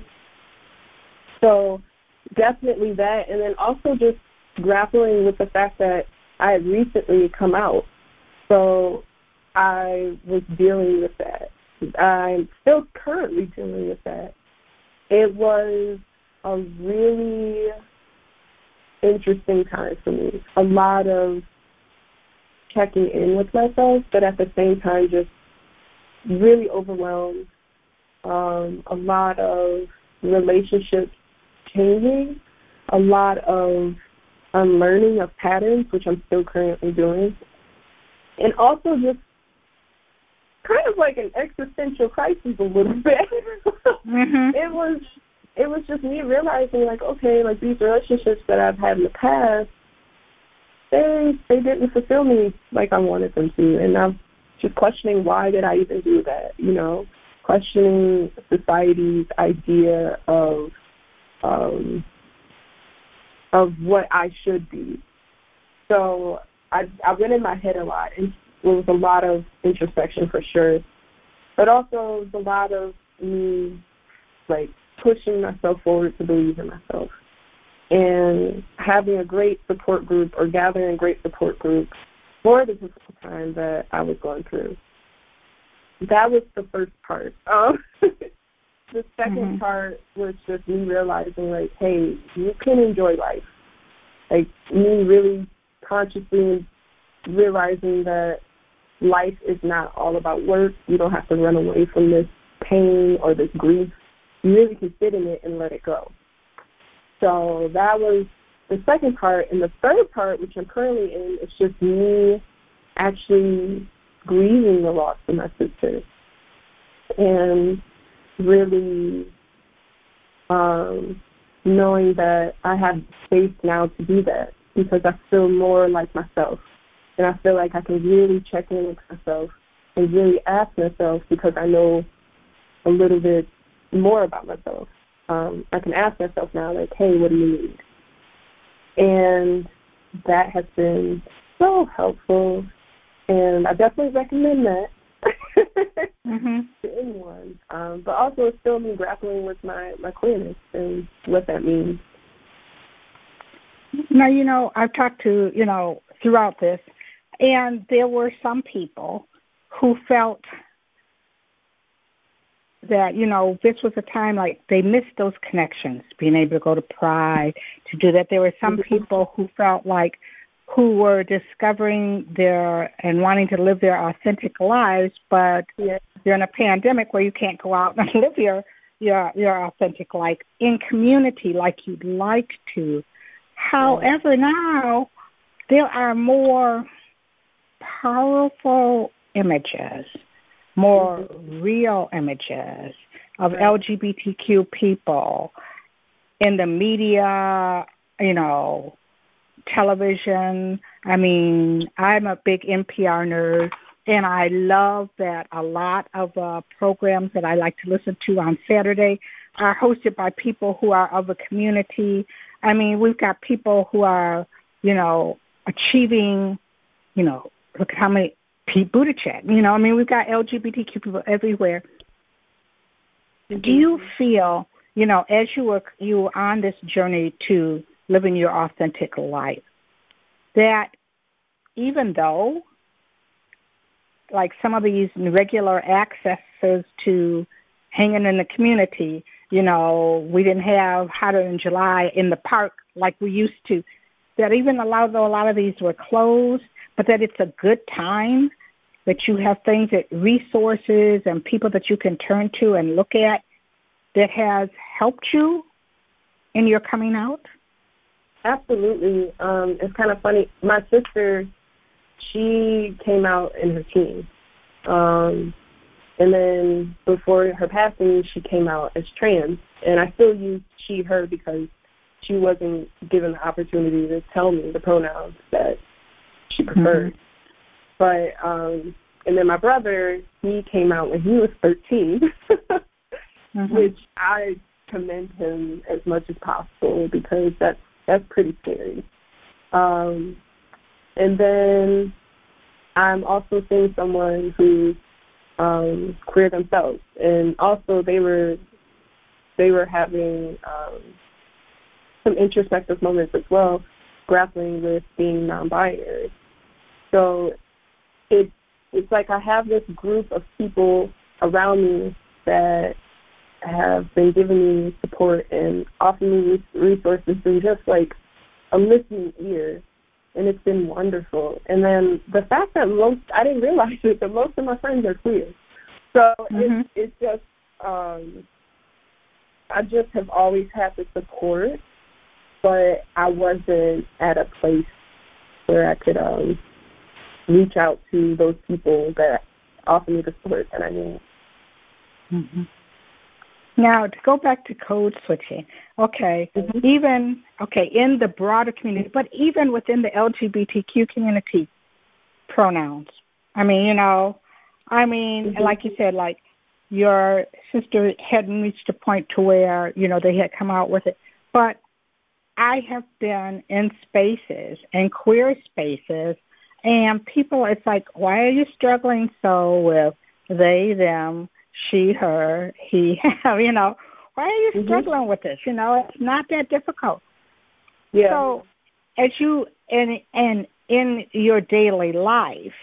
So definitely that, and then also just grappling with the fact that I had recently come out, so I was dealing with that. I'm still currently dealing with that. It was a really interesting time for me. A lot of checking in with myself, but at the same time just really overwhelmed. Um, a lot of relationships changing, a lot of unlearning of patterns, which I'm still currently doing, and also just kind of like an existential crisis a little bit. Mm-hmm. It was it was just me realizing, like, okay, like these relationships that I've had in the past, they they didn't fulfill me like I wanted them to, and I'm just questioning why did I even do that, you know, questioning society's idea of um, of what I should be. So I I went in my head a lot, and it was a lot of introspection for sure, but also a lot of me like pushing myself forward to believe in myself, and having a great support group or gathering a great support group for the difficult time that I was going through. That was the first part. Um, the second mm-hmm. part was just me realizing, like, hey, you can enjoy life. Like, me really consciously realizing that life is not all about work. You don't have to run away from this pain or this grief. You really can sit in it and let it go. So that was the second part. And the third part, which I'm currently in, is just me actually grieving the loss of my sister and really um, knowing that I have space now to do that because I feel more like myself. And I feel like I can really check in with myself and really ask myself because I know a little bit more about myself. Um, I can ask myself now, like, hey, what do you need? And that has been so helpful, and I definitely recommend that mm-hmm. to anyone. Um, but also it's still me grappling with my, my queerness and what that means. Now, you know, I've talked to, you know, throughout this, and there were some people who felt that, you know, this was a time like they missed those connections, being able to go to Pride, to do that. There were some people who felt like who were discovering their and wanting to live their authentic lives, but yes. during a pandemic where you can't go out and live your, your, your authentic life in community like you'd like to. However, now there are more powerful images, more mm-hmm. real images of right. L G B T Q people in the media, you know, television. I mean, I'm a big N P R nerd, and I love that a lot of uh, programs that I like to listen to on Saturday are hosted by people who are of the community. I mean, we've got people who are, you know, achieving, you know, look at how many, Pete Buttigieg, you know, I mean, we've got L G B T Q people everywhere. Mm-hmm. Do you feel, you know, as you were, you were on this journey to living your authentic life, that even though, like some of these regular accesses to hanging in the community, you know, we didn't have hotter in July in the park like we used to, that even a lot of, a lot of these were closed, but that it's a good time, that you have things that resources and people that you can turn to and look at that has helped you in your coming out? Absolutely. Um, it's kind of funny. My sister, she came out in her teens. Um, and then before her passing, she came out as trans. And I still use she, her because she wasn't given the opportunity to tell me the pronouns that she preferred. Mm-hmm. But, um, and then my brother, he came out when he was thirteen, mm-hmm. which I commend him as much as possible because that's, that's pretty scary. Um, and then I'm also seeing someone who's um, queer themselves, and also they were they were having um, some introspective moments as well. grappling with being non-binary. So it, it's like I have this group of people around me that have been giving me support and offering me resources and just like a listening ear, and it's been wonderful. And then the fact that most, I didn't realize it, but most of my friends are queer. So mm-hmm. it's, it's just, um, I just have always had the support, but I wasn't at a place where I could um, reach out to those people that offer me the support that I need. Mm-hmm. Now, to go back to code switching, okay, mm-hmm. even, okay, in the broader community, but even within the L G B T Q community, pronouns. I mean, you know, I mean, mm-hmm. like you said, like your sister hadn't reached a point to where, you know, they had come out with it. But I have been in spaces, in queer spaces, and people, it's like, why are you struggling so with they, them, she, her, he, you know, why are you mm-hmm. struggling with this? You know, it's not that difficult. Yeah. So as you, and, and in your daily life,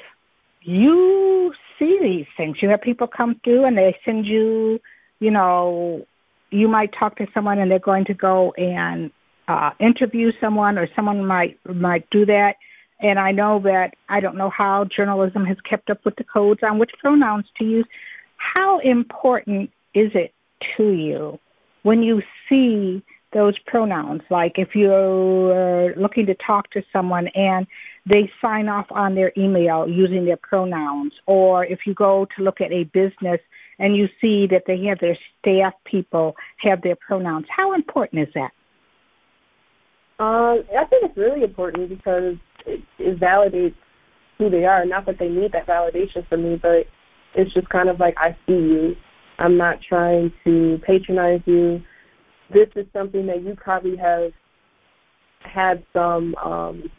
you see these things. You have people come through and they send you, you know, you might talk to someone and they're going to go and uh, interview someone, or someone might might do that. And I know that, I don't know how journalism has kept up with the codes on which pronouns to use. How important is it to you when you see those pronouns? Like if you're looking to talk to someone and they sign off on their email using their pronouns, or if you go to look at a business and you see that they have their staff people have their pronouns. How important is that? Um, I think it's really important because it, it validates who they are. Not that they need that validation from me, but it's just kind of like, I see you. I'm not trying to patronize you. This is something that you probably have had some um,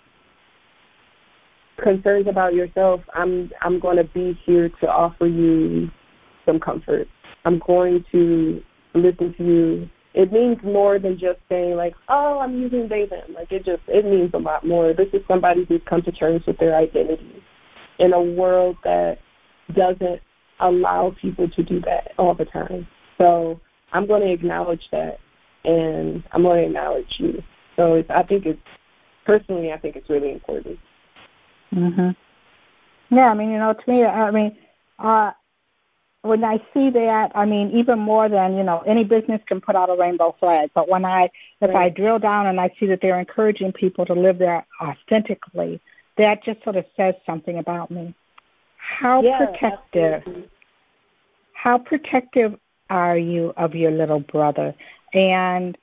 concerns about yourself. I'm I'm going to be here to offer you some comfort. I'm going to listen to you. It means more than just saying like, oh, I'm using they, them. Like it just, it means a lot more. This is somebody who's come to terms with their identity in a world that doesn't allow people to do that all the time. So I'm going to acknowledge that, and I'm going to acknowledge you. So it's, I think it's, personally, I think it's really important. Mhm. Yeah, I mean, you know, to me, I mean, uh, when I see that, I mean, even more than, you know, any business can put out a rainbow flag, but when I, if right. I drill down and I see that they're encouraging people to live there authentically, that just sort of says something about me. How yeah, protective, absolutely. how protective are you of your little brother? And,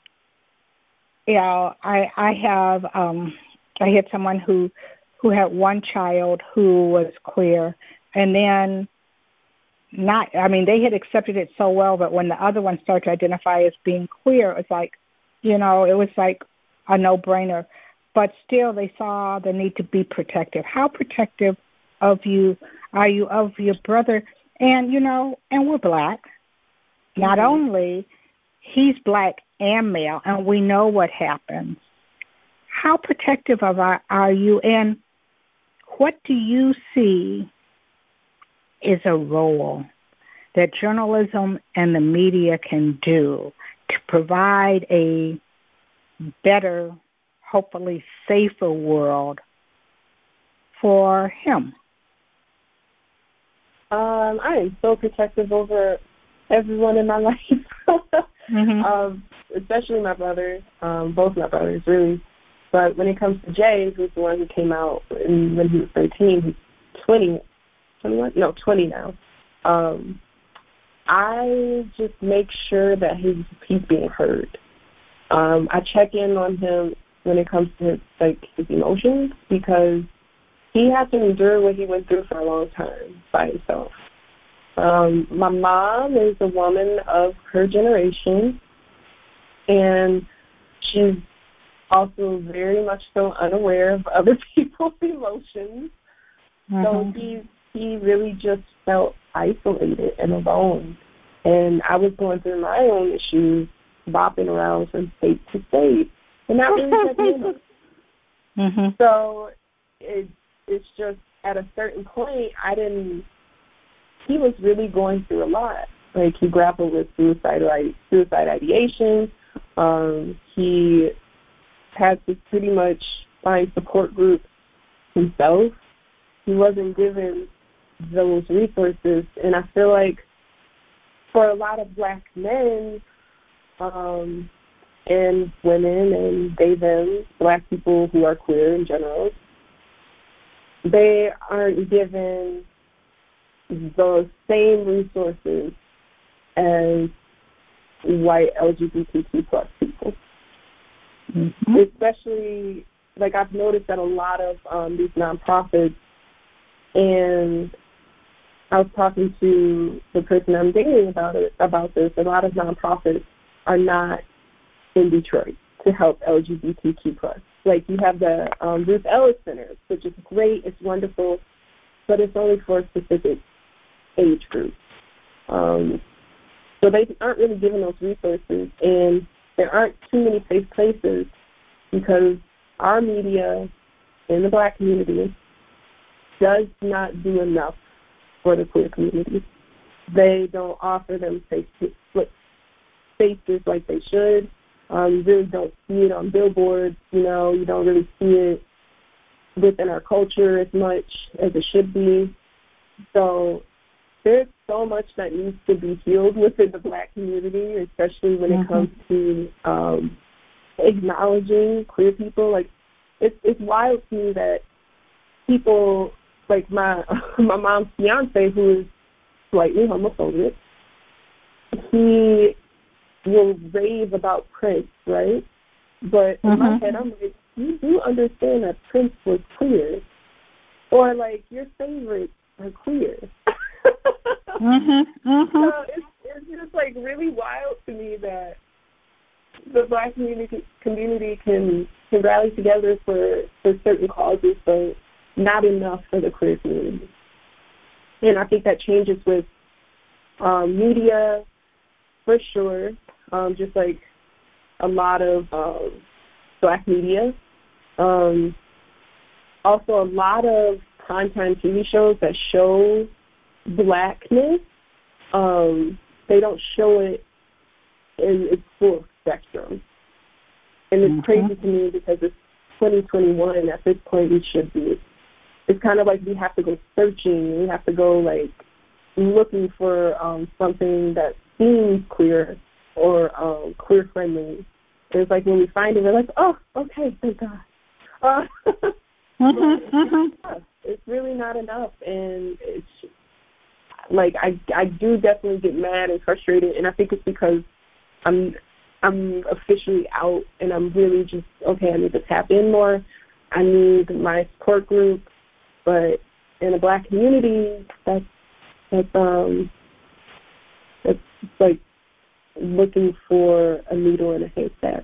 you know, I, I have, um, I had someone who, who had one child who was queer, and then not, I mean, they had accepted it so well, but when the other one started to identify as being queer, it was like, you know, it was like a no-brainer. But still, they saw the need to be protective. How protective of you are you of your brother? And, you know, and we're black. Mm-hmm. Not only he's black and male, and we know what happens. How protective of our, are you? And what do you see is a role that journalism and the media can do to provide a better, hopefully safer world for him? Um, I am so protective over everyone in my life, mm-hmm. um, especially my brother, um, both my brothers, really. But when it comes to Jay, who's the one who came out in, when he was thirteen, he's twenty, twenty-one? No, twenty now. Um, I just make sure that he's, he's being heard. Um, I check in on him when it comes to his, like, his emotions, because he had to endure what he went through for a long time by himself. Um, my mom is a woman of her generation, and she's also very much so unaware of other people's emotions. Mm-hmm. So he he really just felt isolated and alone. And I was going through my own issues, bopping around from state to state, and that really set me in. Mm-hmm. So it, it's just at a certain point, I didn't, he was really going through a lot. Like, he grappled with suicidal, suicide ideation. Um, he had to pretty much find support groups himself. He wasn't given those resources. And I feel like for a lot of black men um, and women and they, them, black people who are queer in general, they aren't given the same resources as white L G B T Q plus people. Mm-hmm. Especially, like, I've noticed that a lot of um, these nonprofits, and I was talking to the person I'm dating about it about this, a lot of nonprofits are not in Detroit to help L G B T Q plus. Like, you have the um, Ruth Ellis Center, which is great, it's wonderful, but it's only for a specific age group. Um, so they aren't really given those resources, and there aren't too many safe places because our media in the black community does not do enough for the queer community. They don't offer them safe spaces like they should. Um, you really don't see it on billboards, you know, you don't really see it within our culture as much as it should be. So there's so much that needs to be healed within the black community, especially when mm-hmm. it comes to um, acknowledging queer people. Like, it's it's wild to me that people, like my my mom's fiance, who is slightly homophobic, he will rave about Prince, right? But in mm-hmm. my head, I'm like, you do understand that Prince was queer, or like your favorites are queer. mm-hmm. Mm-hmm. So it's, it's just like really wild to me that the black community community can can rally together for, for certain causes, but not enough for the queer community. And I think that changes with um, media, for sure. Um, just like a lot of um, black media. Um, also, a lot of primetime T V shows that show blackness, um, they don't show it in its full spectrum. And it's mm-hmm. crazy to me because it's twenty twenty-one, and at this point we should be. It's kind of like we have to go searching. We have to go, like, looking for um, something that seems queer or um, queer-friendly. It's like when we find it, we're like, oh, okay, thank God. Uh, mm-hmm, mm-hmm. It's really not enough, and it's like I I do definitely get mad and frustrated, and I think it's because I'm I'm officially out, and I'm really just okay. I need to tap in more. I need my support group, but in a black community, that's that's um that's like looking for a needle in a haystack.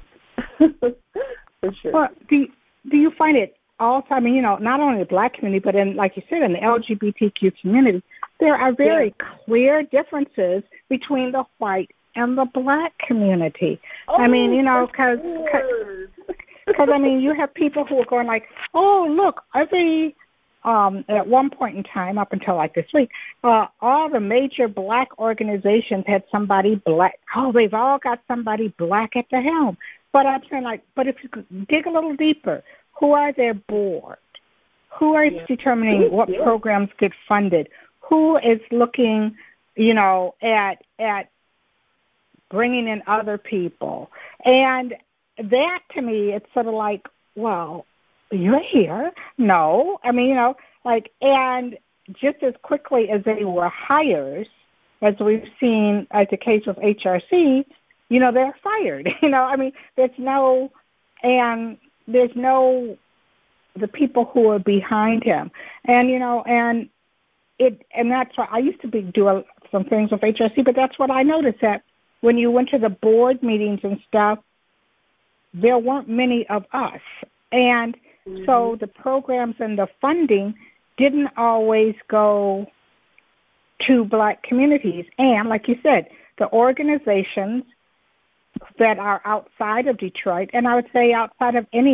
For sure. Well, do you, do you find it all the time? I mean, you know, not only the black community, but in, like you said, in the L G B T Q community, there are very yeah. clear differences between the white and the black community. Oh, I mean, you know, because because I mean, you have people who are going like, oh, look, every um, at one point in time, up until like this week, uh, all the major black organizations had somebody black. Oh, they've all got somebody black at the helm. But I'm saying, like, but if you dig a little deeper, who are their board? Who are yeah. determining what yeah. programs get funded? Who is looking, you know, at at bringing in other people? And that, to me, it's sort of like, well, you're here. No. I mean, you know, like, and just as quickly as they were hires, as we've seen as the case with H R C, you know, they're fired. You know, I mean, there's no, and there's no, the people who are behind him. And, you know, and it, and that's why I used to be do some things with H R C, but that's what I noticed, that when you went to the board meetings and stuff, there weren't many of us. And mm-hmm. so the programs and the funding didn't always go to black communities. And like you said, the organizations that are outside of Detroit, and I would say outside of any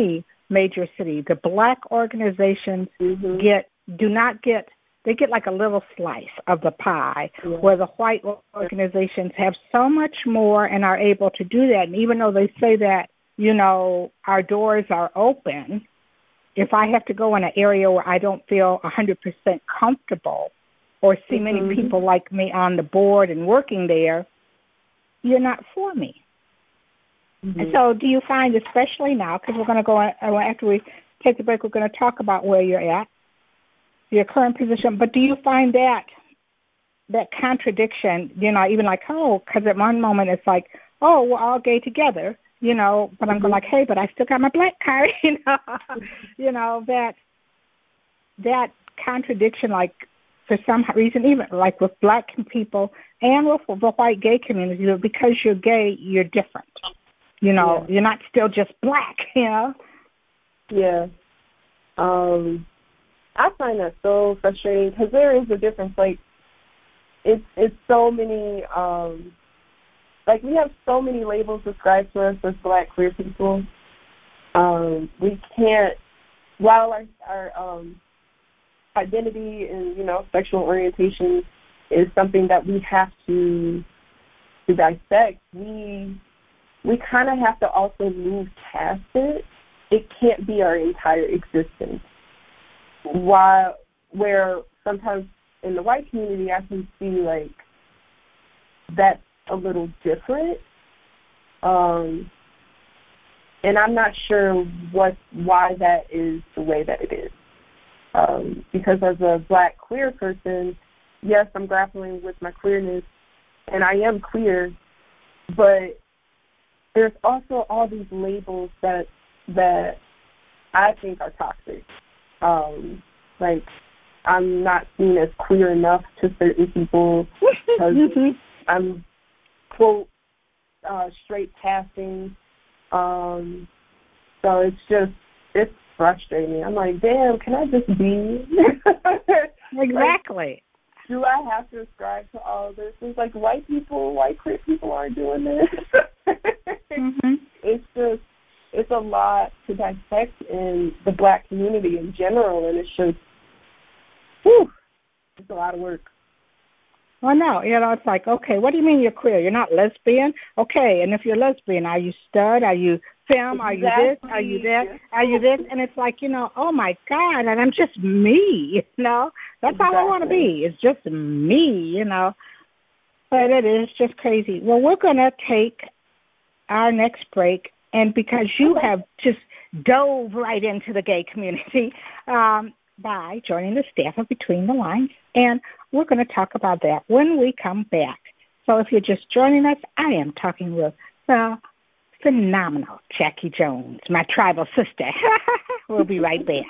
major city. The black organizations mm-hmm. get do not get they get like a little slice of the pie, yeah. where the white organizations have so much more and are able to do that. And even though they say that, you know, our doors are open, if I have to go in an area where I don't feel one hundred percent comfortable or see mm-hmm. many people like me on the board and working there, you're not for me. Mm-hmm. And so do you find, especially now, because we're going to go, after we take the break, we're going to talk about where you're at, your current position, but do you find that that contradiction, you know, even like, oh, because at one moment it's like, oh, we're all gay together, you know, but I'm mm-hmm. going like, hey, but I still got my black card, you know, you know, that that contradiction, like, for some reason, even like with black people and with the white gay community, because you're gay, you're different. You know, yeah. you're not still just black, you know? Yeah. Um, I find that so frustrating because there is a difference. Like, it's it's so many, um, like, we have so many labels ascribed to us as black queer people. Um, we can't, while our, our um, identity and, you know, sexual orientation is something that we have to to dissect, we we kind of have to also move past it. It can't be our entire existence. While, where sometimes in the white community I can see, like, that's a little different. Um, and I'm not sure what why that is the way that it is. Um, because as a black queer person, yes, I'm grappling with my queerness, and I am queer, but there's also all these labels that that I think are toxic. Um, like, I'm not seen as queer enough to certain people because I'm, quote, uh, straight passing. Um, so it's just, it's frustrating. I'm like, damn, can I just be? Exactly. Like, do I have to ascribe to all of this? It's like white people, white queer people aren't doing this. mm-hmm. It's just, it's a lot to dissect in the black community in general, and it's just, whew, it's a lot of work. Well, no, you know, it's like, okay, what do you mean you're queer? You're not lesbian? Okay, and if you're lesbian, are you stud? Are you femme? Are exactly. you this? Are you that? Are you this? And it's like, you know, oh, my God, and I'm just me, you know? That's exactly. all I want to be. It's just me, you know? But it is just crazy. Well, we're going to take our next break, and because you okay. have just dove right into the gay community um, by joining the staff of Between the Lines, and we're going to talk about that when we come back. So if you're just joining us, I am talking with the phenomenal Jackie Jones, my tribal sister. We'll be right back.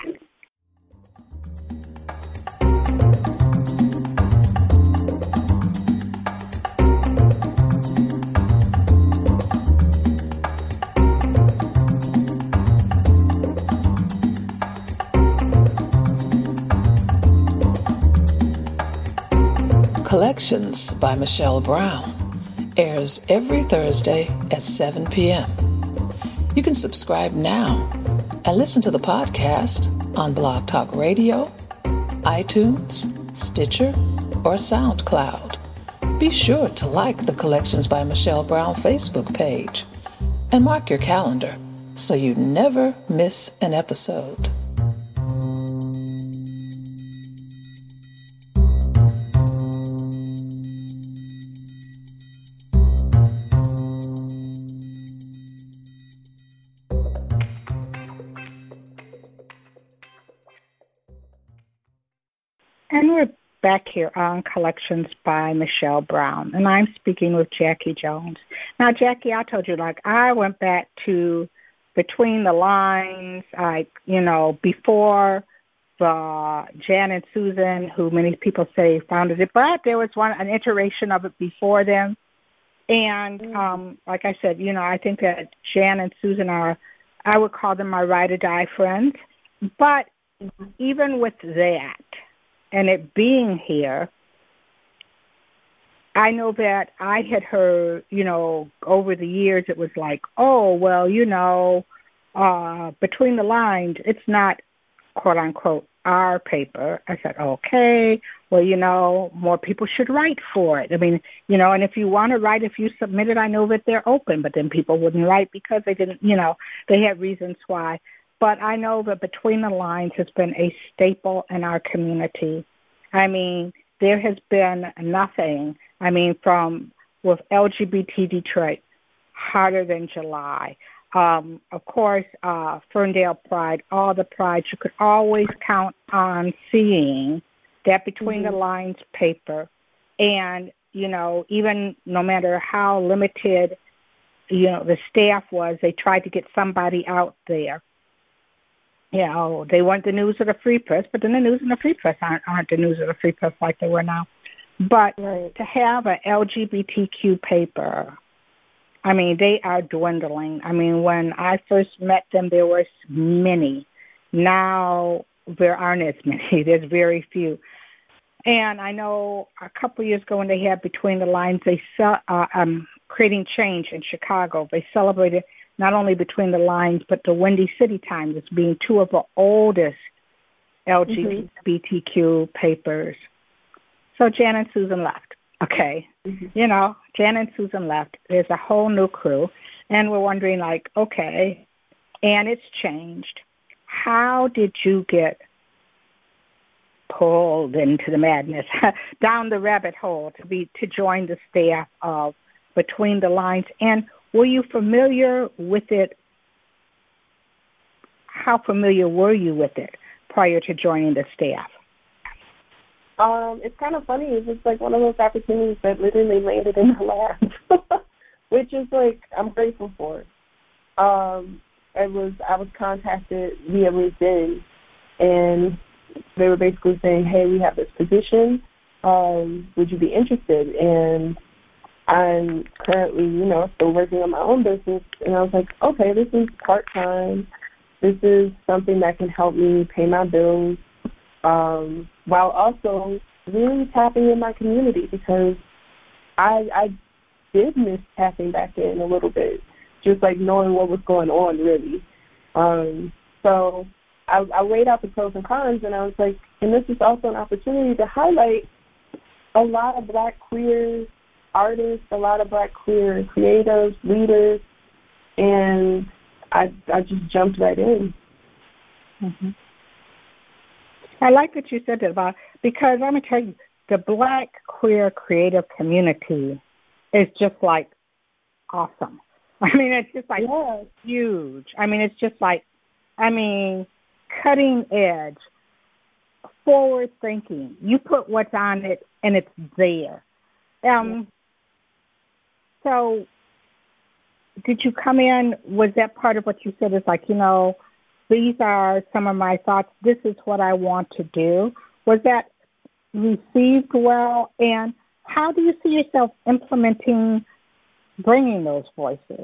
Collections by Michelle Brown airs every Thursday at seven p.m. You can subscribe now and listen to the podcast on Blog Talk Radio, iTunes, Stitcher, or SoundCloud. Be sure to like the Collections by Michelle Brown Facebook page and mark your calendar so you never miss an episode. And we're back here on Collections by Michelle Brown, and I'm speaking with Jackie Jones. Now, Jackie, I told you, like, I went back to Between the Lines, like, you know, before the Jan and Susan, who many people say founded it, but there was one an iteration of it before them. And um, like I said, you know, I think that Jan and Susan are, I would call them my ride or die friends. But even with that, and it being here, I know that I had heard, you know, over the years, it was like, oh, well, you know, uh, between the lines, it's not, quote unquote, our paper. I said, okay, well, you know, more people should write for it. I mean, you know, and if you want to write, if you submit it, I know that they're open, but then people wouldn't write because they didn't, you know, they had reasons why. But I know that Between the Lines has been a staple in our community. I mean, there has been nothing, I mean, from with L G B T Detroit, Harder Than July. Um, of course, uh, Ferndale Pride, all the prides, you could always count on seeing that Between mm-hmm. the Lines paper. And, you know, even no matter how limited, you know, the staff was, they tried to get somebody out there. You know, they weren't the news of the Free Press, but then the news and the Free Press aren't, aren't the news of the Free Press like they were now. But right. to have an L G B T Q paper, I mean, they are dwindling. I mean, when I first met them, there were many. Now there aren't as many. There's very few. And I know a couple of years ago when they had Between the Lines, they uh, um, Creating Change in Chicago. They celebrated not only Between the Lines, but the Windy City Times as being two of the oldest L G B T Q mm-hmm. papers. So Jan and Susan left. Okay. Mm-hmm. You know, Jan and Susan left. There's a whole new crew. And we're wondering, like, okay, and it's changed. How did you get pulled into the madness, down the rabbit hole to be to join the staff of Between the Lines? And were you familiar with it? How familiar were you with it prior to joining the staff? Um, it's kind of funny. It's just like one of those opportunities that literally landed in my lap, which is like I'm grateful for. Um, it was I was contacted via LinkedIn, and they were basically saying, "Hey, we have this position. Um, would you be interested?" And I'm currently, you know, still working on my own business, and I was like, "Okay, this is part time. This is something that can help me pay my bills." Um, while also really tapping in my community, because I, I did miss tapping back in a little bit, just like knowing what was going on, really. Um, so I, I weighed out the pros and cons, and I was like, and this is also an opportunity to highlight a lot of Black queer artists, a lot of Black queer creatives, leaders, and I, I just jumped right in. Mm-hmm. I like that you said that about, because I'm going to tell you, the Black queer creative community is just like awesome. I mean, it's just like yeah. huge. I mean, it's just like, I mean, cutting edge, forward thinking. You put what's on it and it's there. Um. So did you come in, was that part of what you said? It's like, you know, these are some of my thoughts. This is what I want to do. Was that received well? And how do you see yourself implementing, bringing those voices?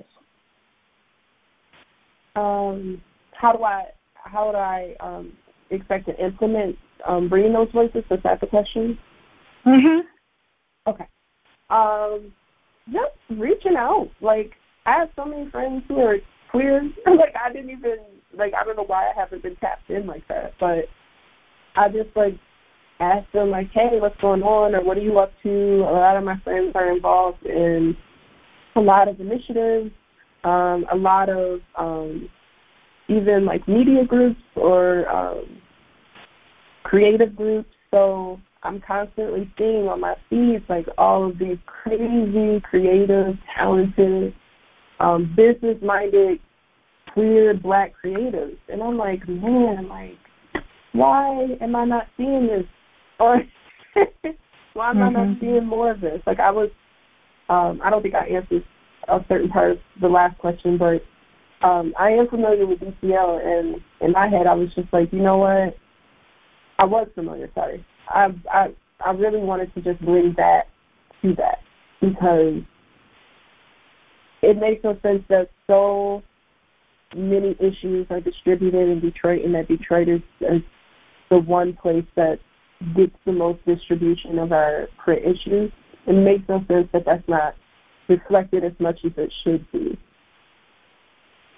Um, how do I, how do I um, expect to implement um, bringing those voices? Is that the question? Mm-hmm. Okay. Um, just reaching out. Like, I have so many friends who are queer. Like, I didn't even, like, I don't know why I haven't been tapped in like that, but I just, like, asked them, like, hey, what's going on, or what are you up to? A lot of my friends are involved in a lot of initiatives, um, a lot of um, even, like, media groups or um, creative groups. So I'm constantly seeing on my feeds, like, all of these crazy, creative, talented, um, business-minded, queer Black creatives. And I'm like, man, like, why am I not seeing this? Or why am mm-hmm. I not seeing more of this? Like, I was, um, I don't think I answered a certain part of the last question, but um, I am familiar with D C L, and in my head I was just like, you know what? I was familiar, sorry. I, I, I really wanted to just bring that to that, because it makes no sense that so many issues are distributed in Detroit, and that Detroit is, is the one place that gets the most distribution of our queer issues. It makes no sense that that's not reflected as much as it should be.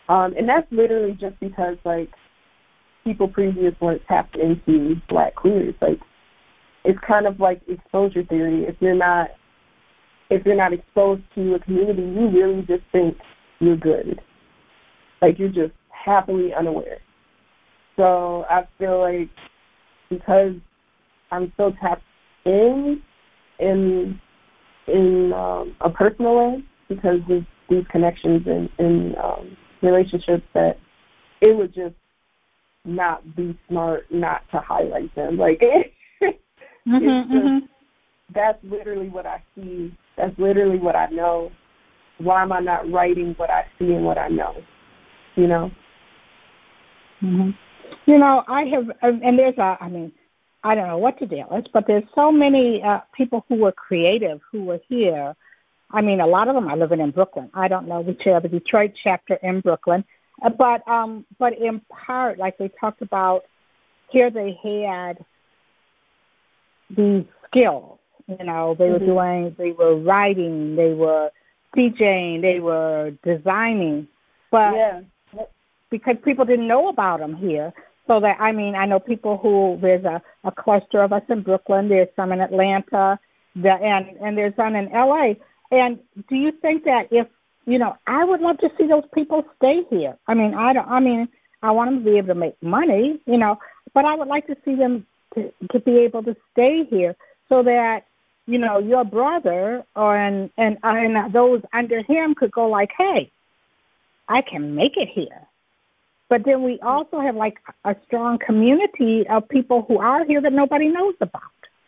Um, and that's literally just because, like, people previous weren't tapped into Black queers. Like, it's kind of like exposure theory. If you're not, if you're not exposed to a community, you really just think you're good. Like, you're just happily unaware. So I feel like because I'm so tapped in, in, in um, a personal way, because of these connections and, and um, relationships, that it would just not be smart not to highlight them. Like, it, mm-hmm, it's just, mm-hmm. that's literally what I see. That's literally what I know. Why am I not writing what I see and what I know? You know? Mm-hmm. You know, I have, and there's a, I mean, I don't know what to deal with, but there's so many uh, people who were creative who were here. I mean, a lot of them are living in Brooklyn. I don't know. We have the Detroit chapter in Brooklyn. Uh, but um, but in part, like we talked about, here they had these skills. You know, they were mm-hmm. doing, they were writing, they were DJing, they were designing. But yeah. because people didn't know about them here. So that, I mean, I know people who, there's a, a cluster of us in Brooklyn, there's some in Atlanta, the, and, and there's some in L A. And do you think that if, you know, I would love to see those people stay here. I mean, I don't, I mean, I want them to be able to make money, you know, but I would like to see them to, to be able to stay here so that, you know, your brother or and, and, and those under him could go like, hey, I can make it here. But then we also have, like, a strong community of people who are here that nobody knows about.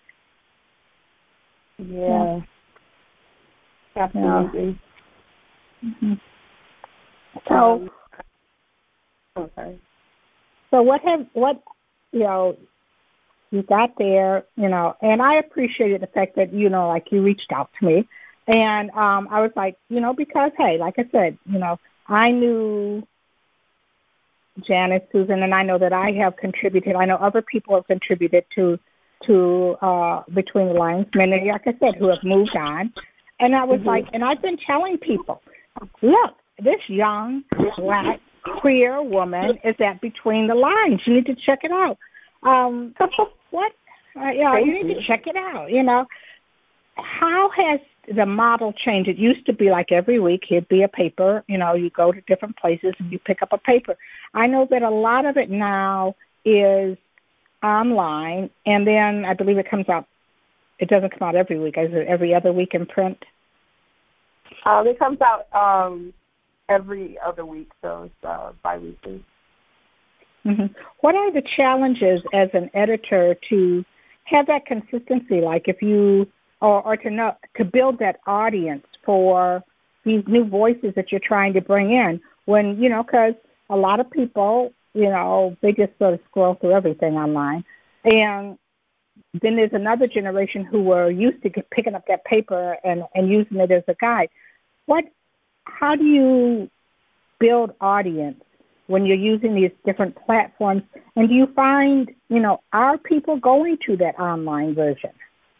Yeah. yeah. Absolutely. Yeah. Mm-hmm. So, um, oh, sorry. So what have, what, you know, you got there, you know, and I appreciated the fact that, you know, like you reached out to me. And um, I was like, you know, because, hey, like I said, you know, I knew Janice, Susan, and I know that I have contributed. I know other people have contributed to to uh, Between the Lines, many, like I said, who have moved on. And I was mm-hmm. like, and I've been telling people, look, this young, Black, queer woman is at Between the Lines. You need to check it out. Um, what? Uh, you know, you need to check it out. You know, how has the model changed? It used to be like every week here'd be a paper. You know, you go to different places and you pick up a paper. I know that a lot of it now is online, and then I believe it comes out. It doesn't come out every week. Is it every other week in print? Um, it comes out um, every other week, so it's uh, bi-weekly. Mm-hmm. What are the challenges as an editor to have that consistency? Like if you, or, or to know, to build that audience for these new voices that you're trying to bring in when, you know, because a lot of people, you know, they just sort of scroll through everything online. And then there's another generation who were used to get, picking up that paper and, and using it as a guide. What, how do you build audience when you're using these different platforms? And do you find, you know, are people going to that online version?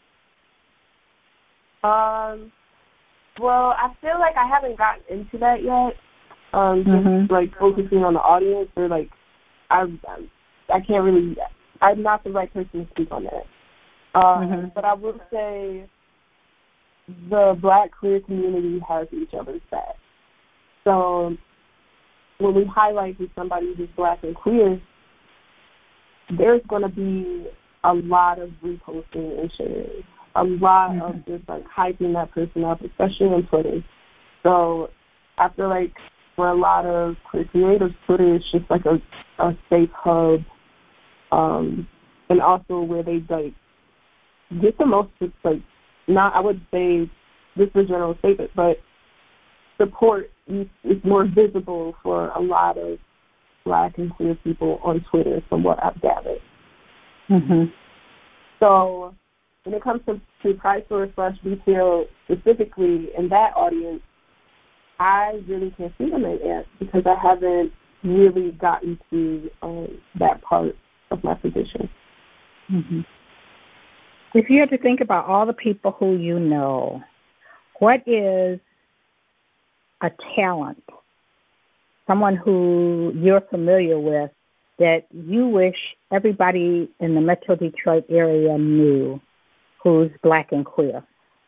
Um, well, I feel like I haven't gotten into that yet. Um, mm-hmm. just like focusing on the audience, or like, I, I can't really, I'm not the right person to speak on that. Um, mm-hmm. But I will say the Black queer community has each other's back. So when we highlight who somebody who's Black and queer, there's going to be a lot of reposting and sharing, a lot mm-hmm. of just like hyping that person up, especially on Twitter. So I feel like for a lot of queer creators, Twitter is just like a, a safe hub, um, and also where they like get the most, like, not, I would say this is a general statement, but support is more visible for a lot of Black and queer people on Twitter, from what I've gathered. Mm-hmm. So when it comes to, to price or slash retail specifically in that audience, I really can't see them in yet because I haven't really gotten to um, that part of my position. Mm-hmm. If you had to think about all the people who you know, what is a talent, someone who you're familiar with that you wish everybody in the Metro Detroit area knew who's Black and queer?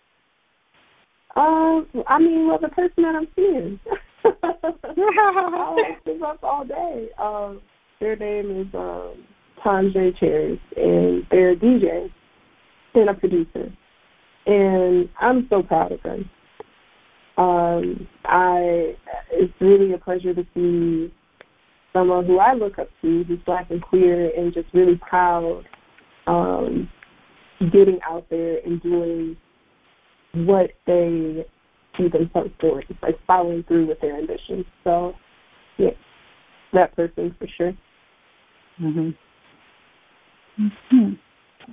Um, I mean, well, the person that I'm seeing. I'll look them up all day. Um, their name is um, Tom J. Chairs, and they're a D J and a producer. And I'm so proud of them. Um, I it's really a pleasure to see someone who I look up to, who's Black and queer, and just really proud, um, getting out there and doing what they see themselves doing, like following through with their ambitions. So, yeah, that person for sure. Mm-hmm. Mm-hmm.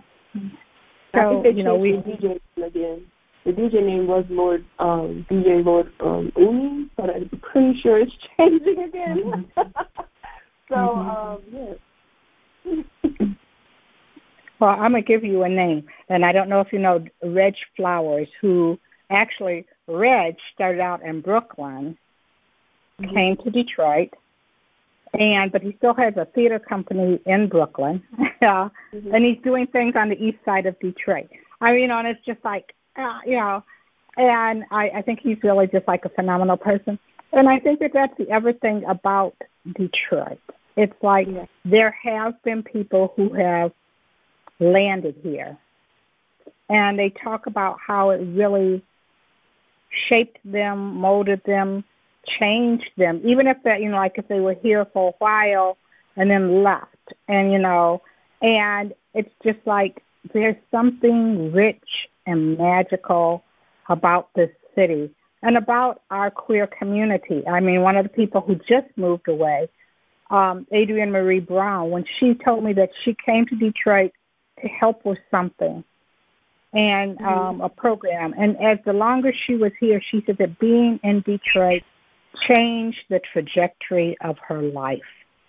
So, I think they you know, we the D J name again. The D J name was Lord um, D J Lord um, Umi, but I'm pretty sure it's changing again. Mm-hmm. so, mm-hmm. um, yeah. Well, I'm going to give you a name, and I don't know if you know Reg Flowers, who actually, Reg started out in Brooklyn, mm-hmm. came to Detroit, and but he still has a theater company in Brooklyn, uh, mm-hmm. and he's doing things on the east side of Detroit. I mean, you know, and it's just like, uh, you know, and I, I think he's really just like a phenomenal person. And I think that that's the other thing about Detroit. It's like yeah. there have been people who have landed here, and they talk about how it really shaped them, molded them, changed them, even if that, you know, like if they were here for a while and then left, and, you know, and it's just like there's something rich and magical about this city and about our queer community. I mean, one of the people who just moved away, um, Adrienne Marie Brown, when she told me that she came to Detroit to help with something and um, mm-hmm. a program, and as the longer she was here, she said that being in Detroit changed the trajectory of her life.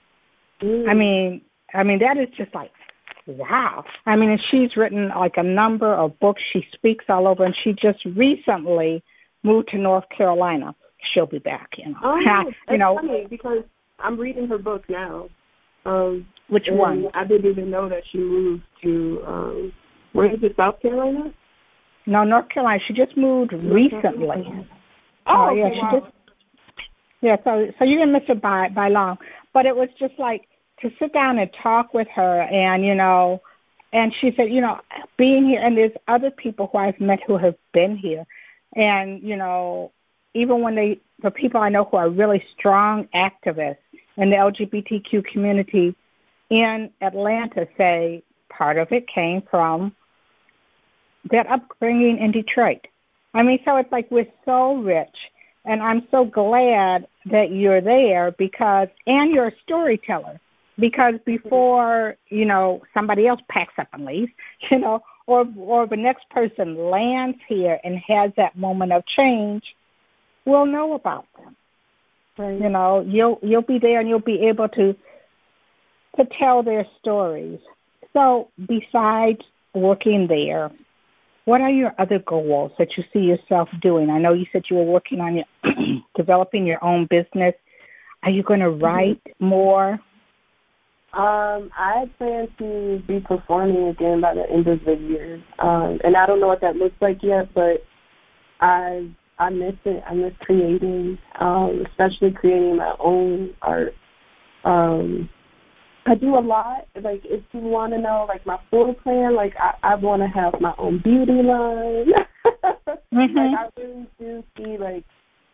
Mm. I mean, I mean that is just like, wow. I mean, and she's written like a number of books. She speaks all over, and she just recently moved to North Carolina. She'll be back, you know. Oh, you that's know, funny because I'm reading her book now. Um, Which one? I didn't even know that she moved to, um, where is it, South Carolina? No, North Carolina. She just moved recently. Oh, uh, yeah, okay, she wow. just. Yeah, so so you didn't miss it by by long, but it was just like to sit down and talk with her, and you know, and she said, you know, being here, and there's other people who I've met who have been here, and you know, even when they, the people I know who are really strong activists in the L G B T Q community in Atlanta say part of it came from that upbringing in Detroit. I mean, so it's like we're so rich. And I'm so glad that you're there because, and you're a storyteller, because before, you know, somebody else packs up and leaves, you know, or or the next person lands here and has that moment of change, we'll know about them. Right. You know, you'll you'll be there and you'll be able to to tell their stories. So besides working there, what are your other goals that you see yourself doing? I know you said you were working on your developing your own business. Are you going to write mm-hmm. more? Um, I plan to be performing again by the end of the year, um, and I don't know what that looks like yet. But I I miss it. I miss creating, um, especially creating my own art. Um, I do a lot. Like, if you want to know, like, my full plan, like, I, I want to have my own beauty line. mm-hmm. Like, I really do see, like,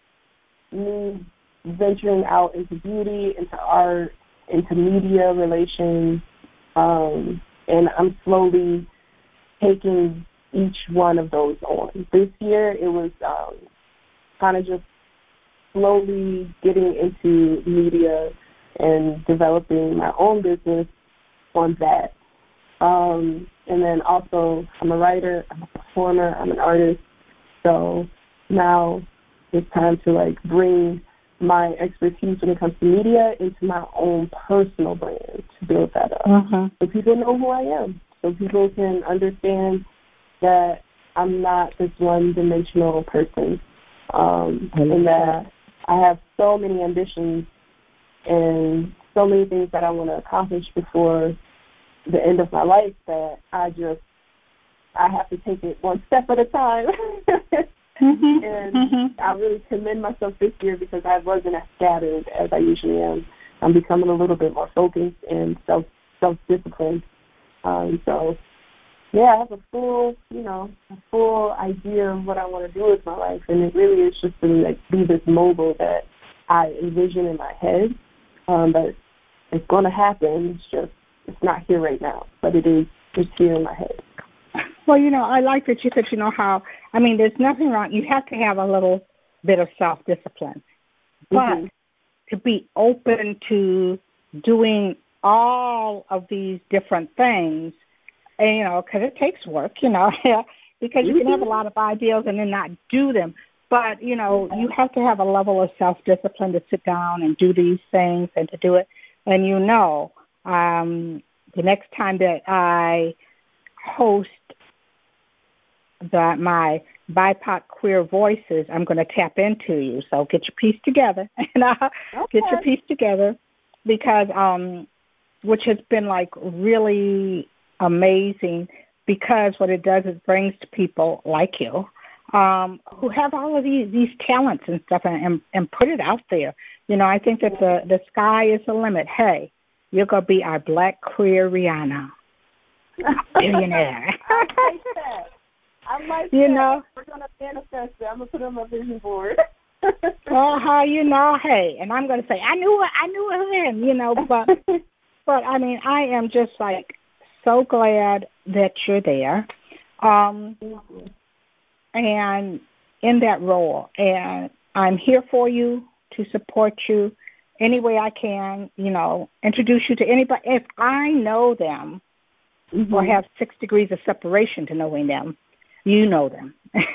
me venturing out into beauty, into art, into media relations, um, and I'm slowly taking each one of those on. This year, it was um, kind of just slowly getting into media and developing my own business on that. Um, and then also, I'm a writer, I'm a performer, I'm an artist. So now it's time to, like, bring my expertise when it comes to media into my own personal brand to build that up. Uh-huh. So people know who I am. So people can understand that I'm not this one-dimensional person, um, and that I have so many ambitions and so many things that I want to accomplish before the end of my life that I just, I have to take it one step at a time. Mm-hmm. And mm-hmm. I really commend myself this year because I wasn't as scattered as I usually am. I'm becoming a little bit more focused and self, self-disciplined. Um, so, yeah, I have a full, you know, a full idea of what I want to do with my life, and it really is just to like be this mogul that I envision in my head. Um, but it's going to happen. It's just it's not here right now, but it is just here in my head. Well, you know, I like that you said, you know, how, I mean, there's nothing wrong. You have to have a little bit of self-discipline. But Mm-hmm. to be open to doing all of these different things, and, you know, because it takes work, you know, because you can have a lot of ideas and then not do them. But, you know, you have to have a level of self-discipline to sit down and do these things and to do it. And, you know, um, the next time that I host that my B I P O C Queer Voices, I'm going to tap into you. So get your piece together, and uh, Okay. get your piece together, because um, which has been like really amazing, because what it does is brings to people like you um, who have all of these these talents and stuff, and, and and put it out there. You know, I think that the the sky is the limit. Hey, you're gonna be our Black queer Rihanna, billionaire. I like that. I like You that. know? We're going to manifest it. I'm going to put it on my vision board. Uh-huh, you know, hey, and I'm going to say, I knew it, I knew it then, you know, but, but I mean, I am just like so glad that you're there, um, and in that role, and I'm here for you to support you any way I can, you know, introduce you to anybody. If I know them Mm-hmm. or have six degrees of separation to knowing them, you know them.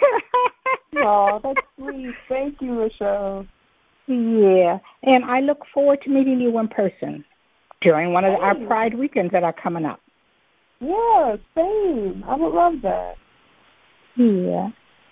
Oh, that's sweet. Thank you, Michelle. Yeah, and I look forward to meeting you in person during one of the, our Hey. Pride weekends that are coming up. Yeah, same. I would love that. Yeah.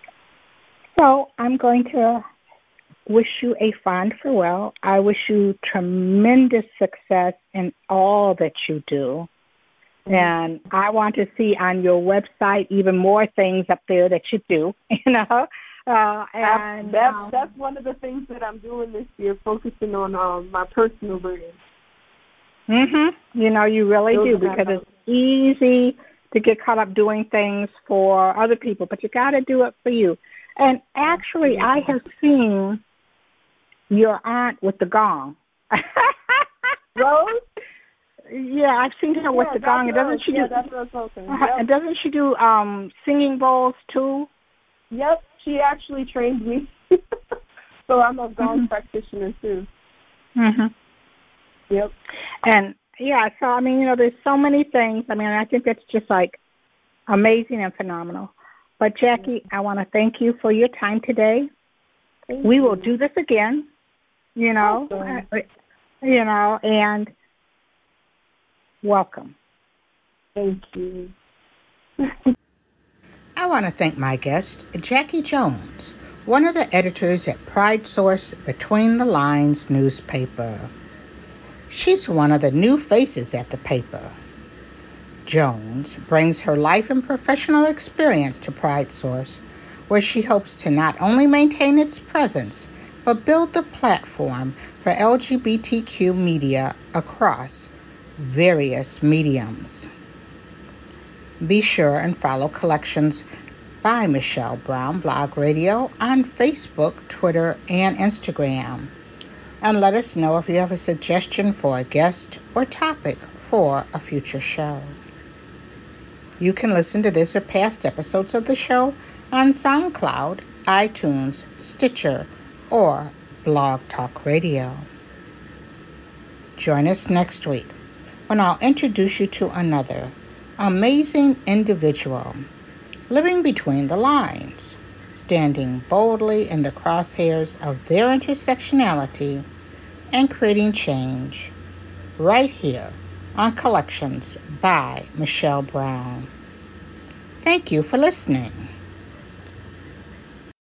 So I'm going to wish you a fond farewell. I wish you tremendous success in all that you do. And I want to see on your website even more things up there that you do, you know. Uh, and that's, um, that's one of the things that I'm doing this year, focusing on um, my personal brand. mhm. You know, you really Those do, are my because it's easy to get caught up doing things for other people, but you got to do it for you. And actually, I have seen your aunt with the gong. Rose? Yeah, I've seen her with Yeah, the that's gong. And doesn't Rose. she Yeah, do? that's Rose Wilson. Uh-huh. Yep. And doesn't she do um singing bowls too? Yep, she actually trained me. So I'm a gong Mhm. practitioner too. Mhm. Yep. And yeah, so I mean, you know, there's so many things. I mean, I think that's just like amazing and phenomenal. But Jackie, I want to thank you for your time today. Thank We you. will do this again. You know, Awesome. uh, you know, and welcome. Thank you. I want to thank my guest, Jackie Jones, one of the editors at Pride Source Between the Lines newspaper. She's one of the new faces at the paper. Jones brings her life and professional experience to Pride Source, where she hopes to not only maintain its presence, but build the platform for L G B T Q media across various mediums. Be sure and follow Collections by Michelle Brown Blog Radio on Facebook, Twitter, and Instagram. And let us know if you have a suggestion for a guest or topic for a future show. You can listen to this or past episodes of the show on SoundCloud, iTunes, Stitcher, or Blog Talk Radio. Join us next week when I'll introduce you to another amazing individual living between the lines, standing boldly in the crosshairs of their intersectionality and creating change, right here on Collections by Michelle Brown. Thank you for listening.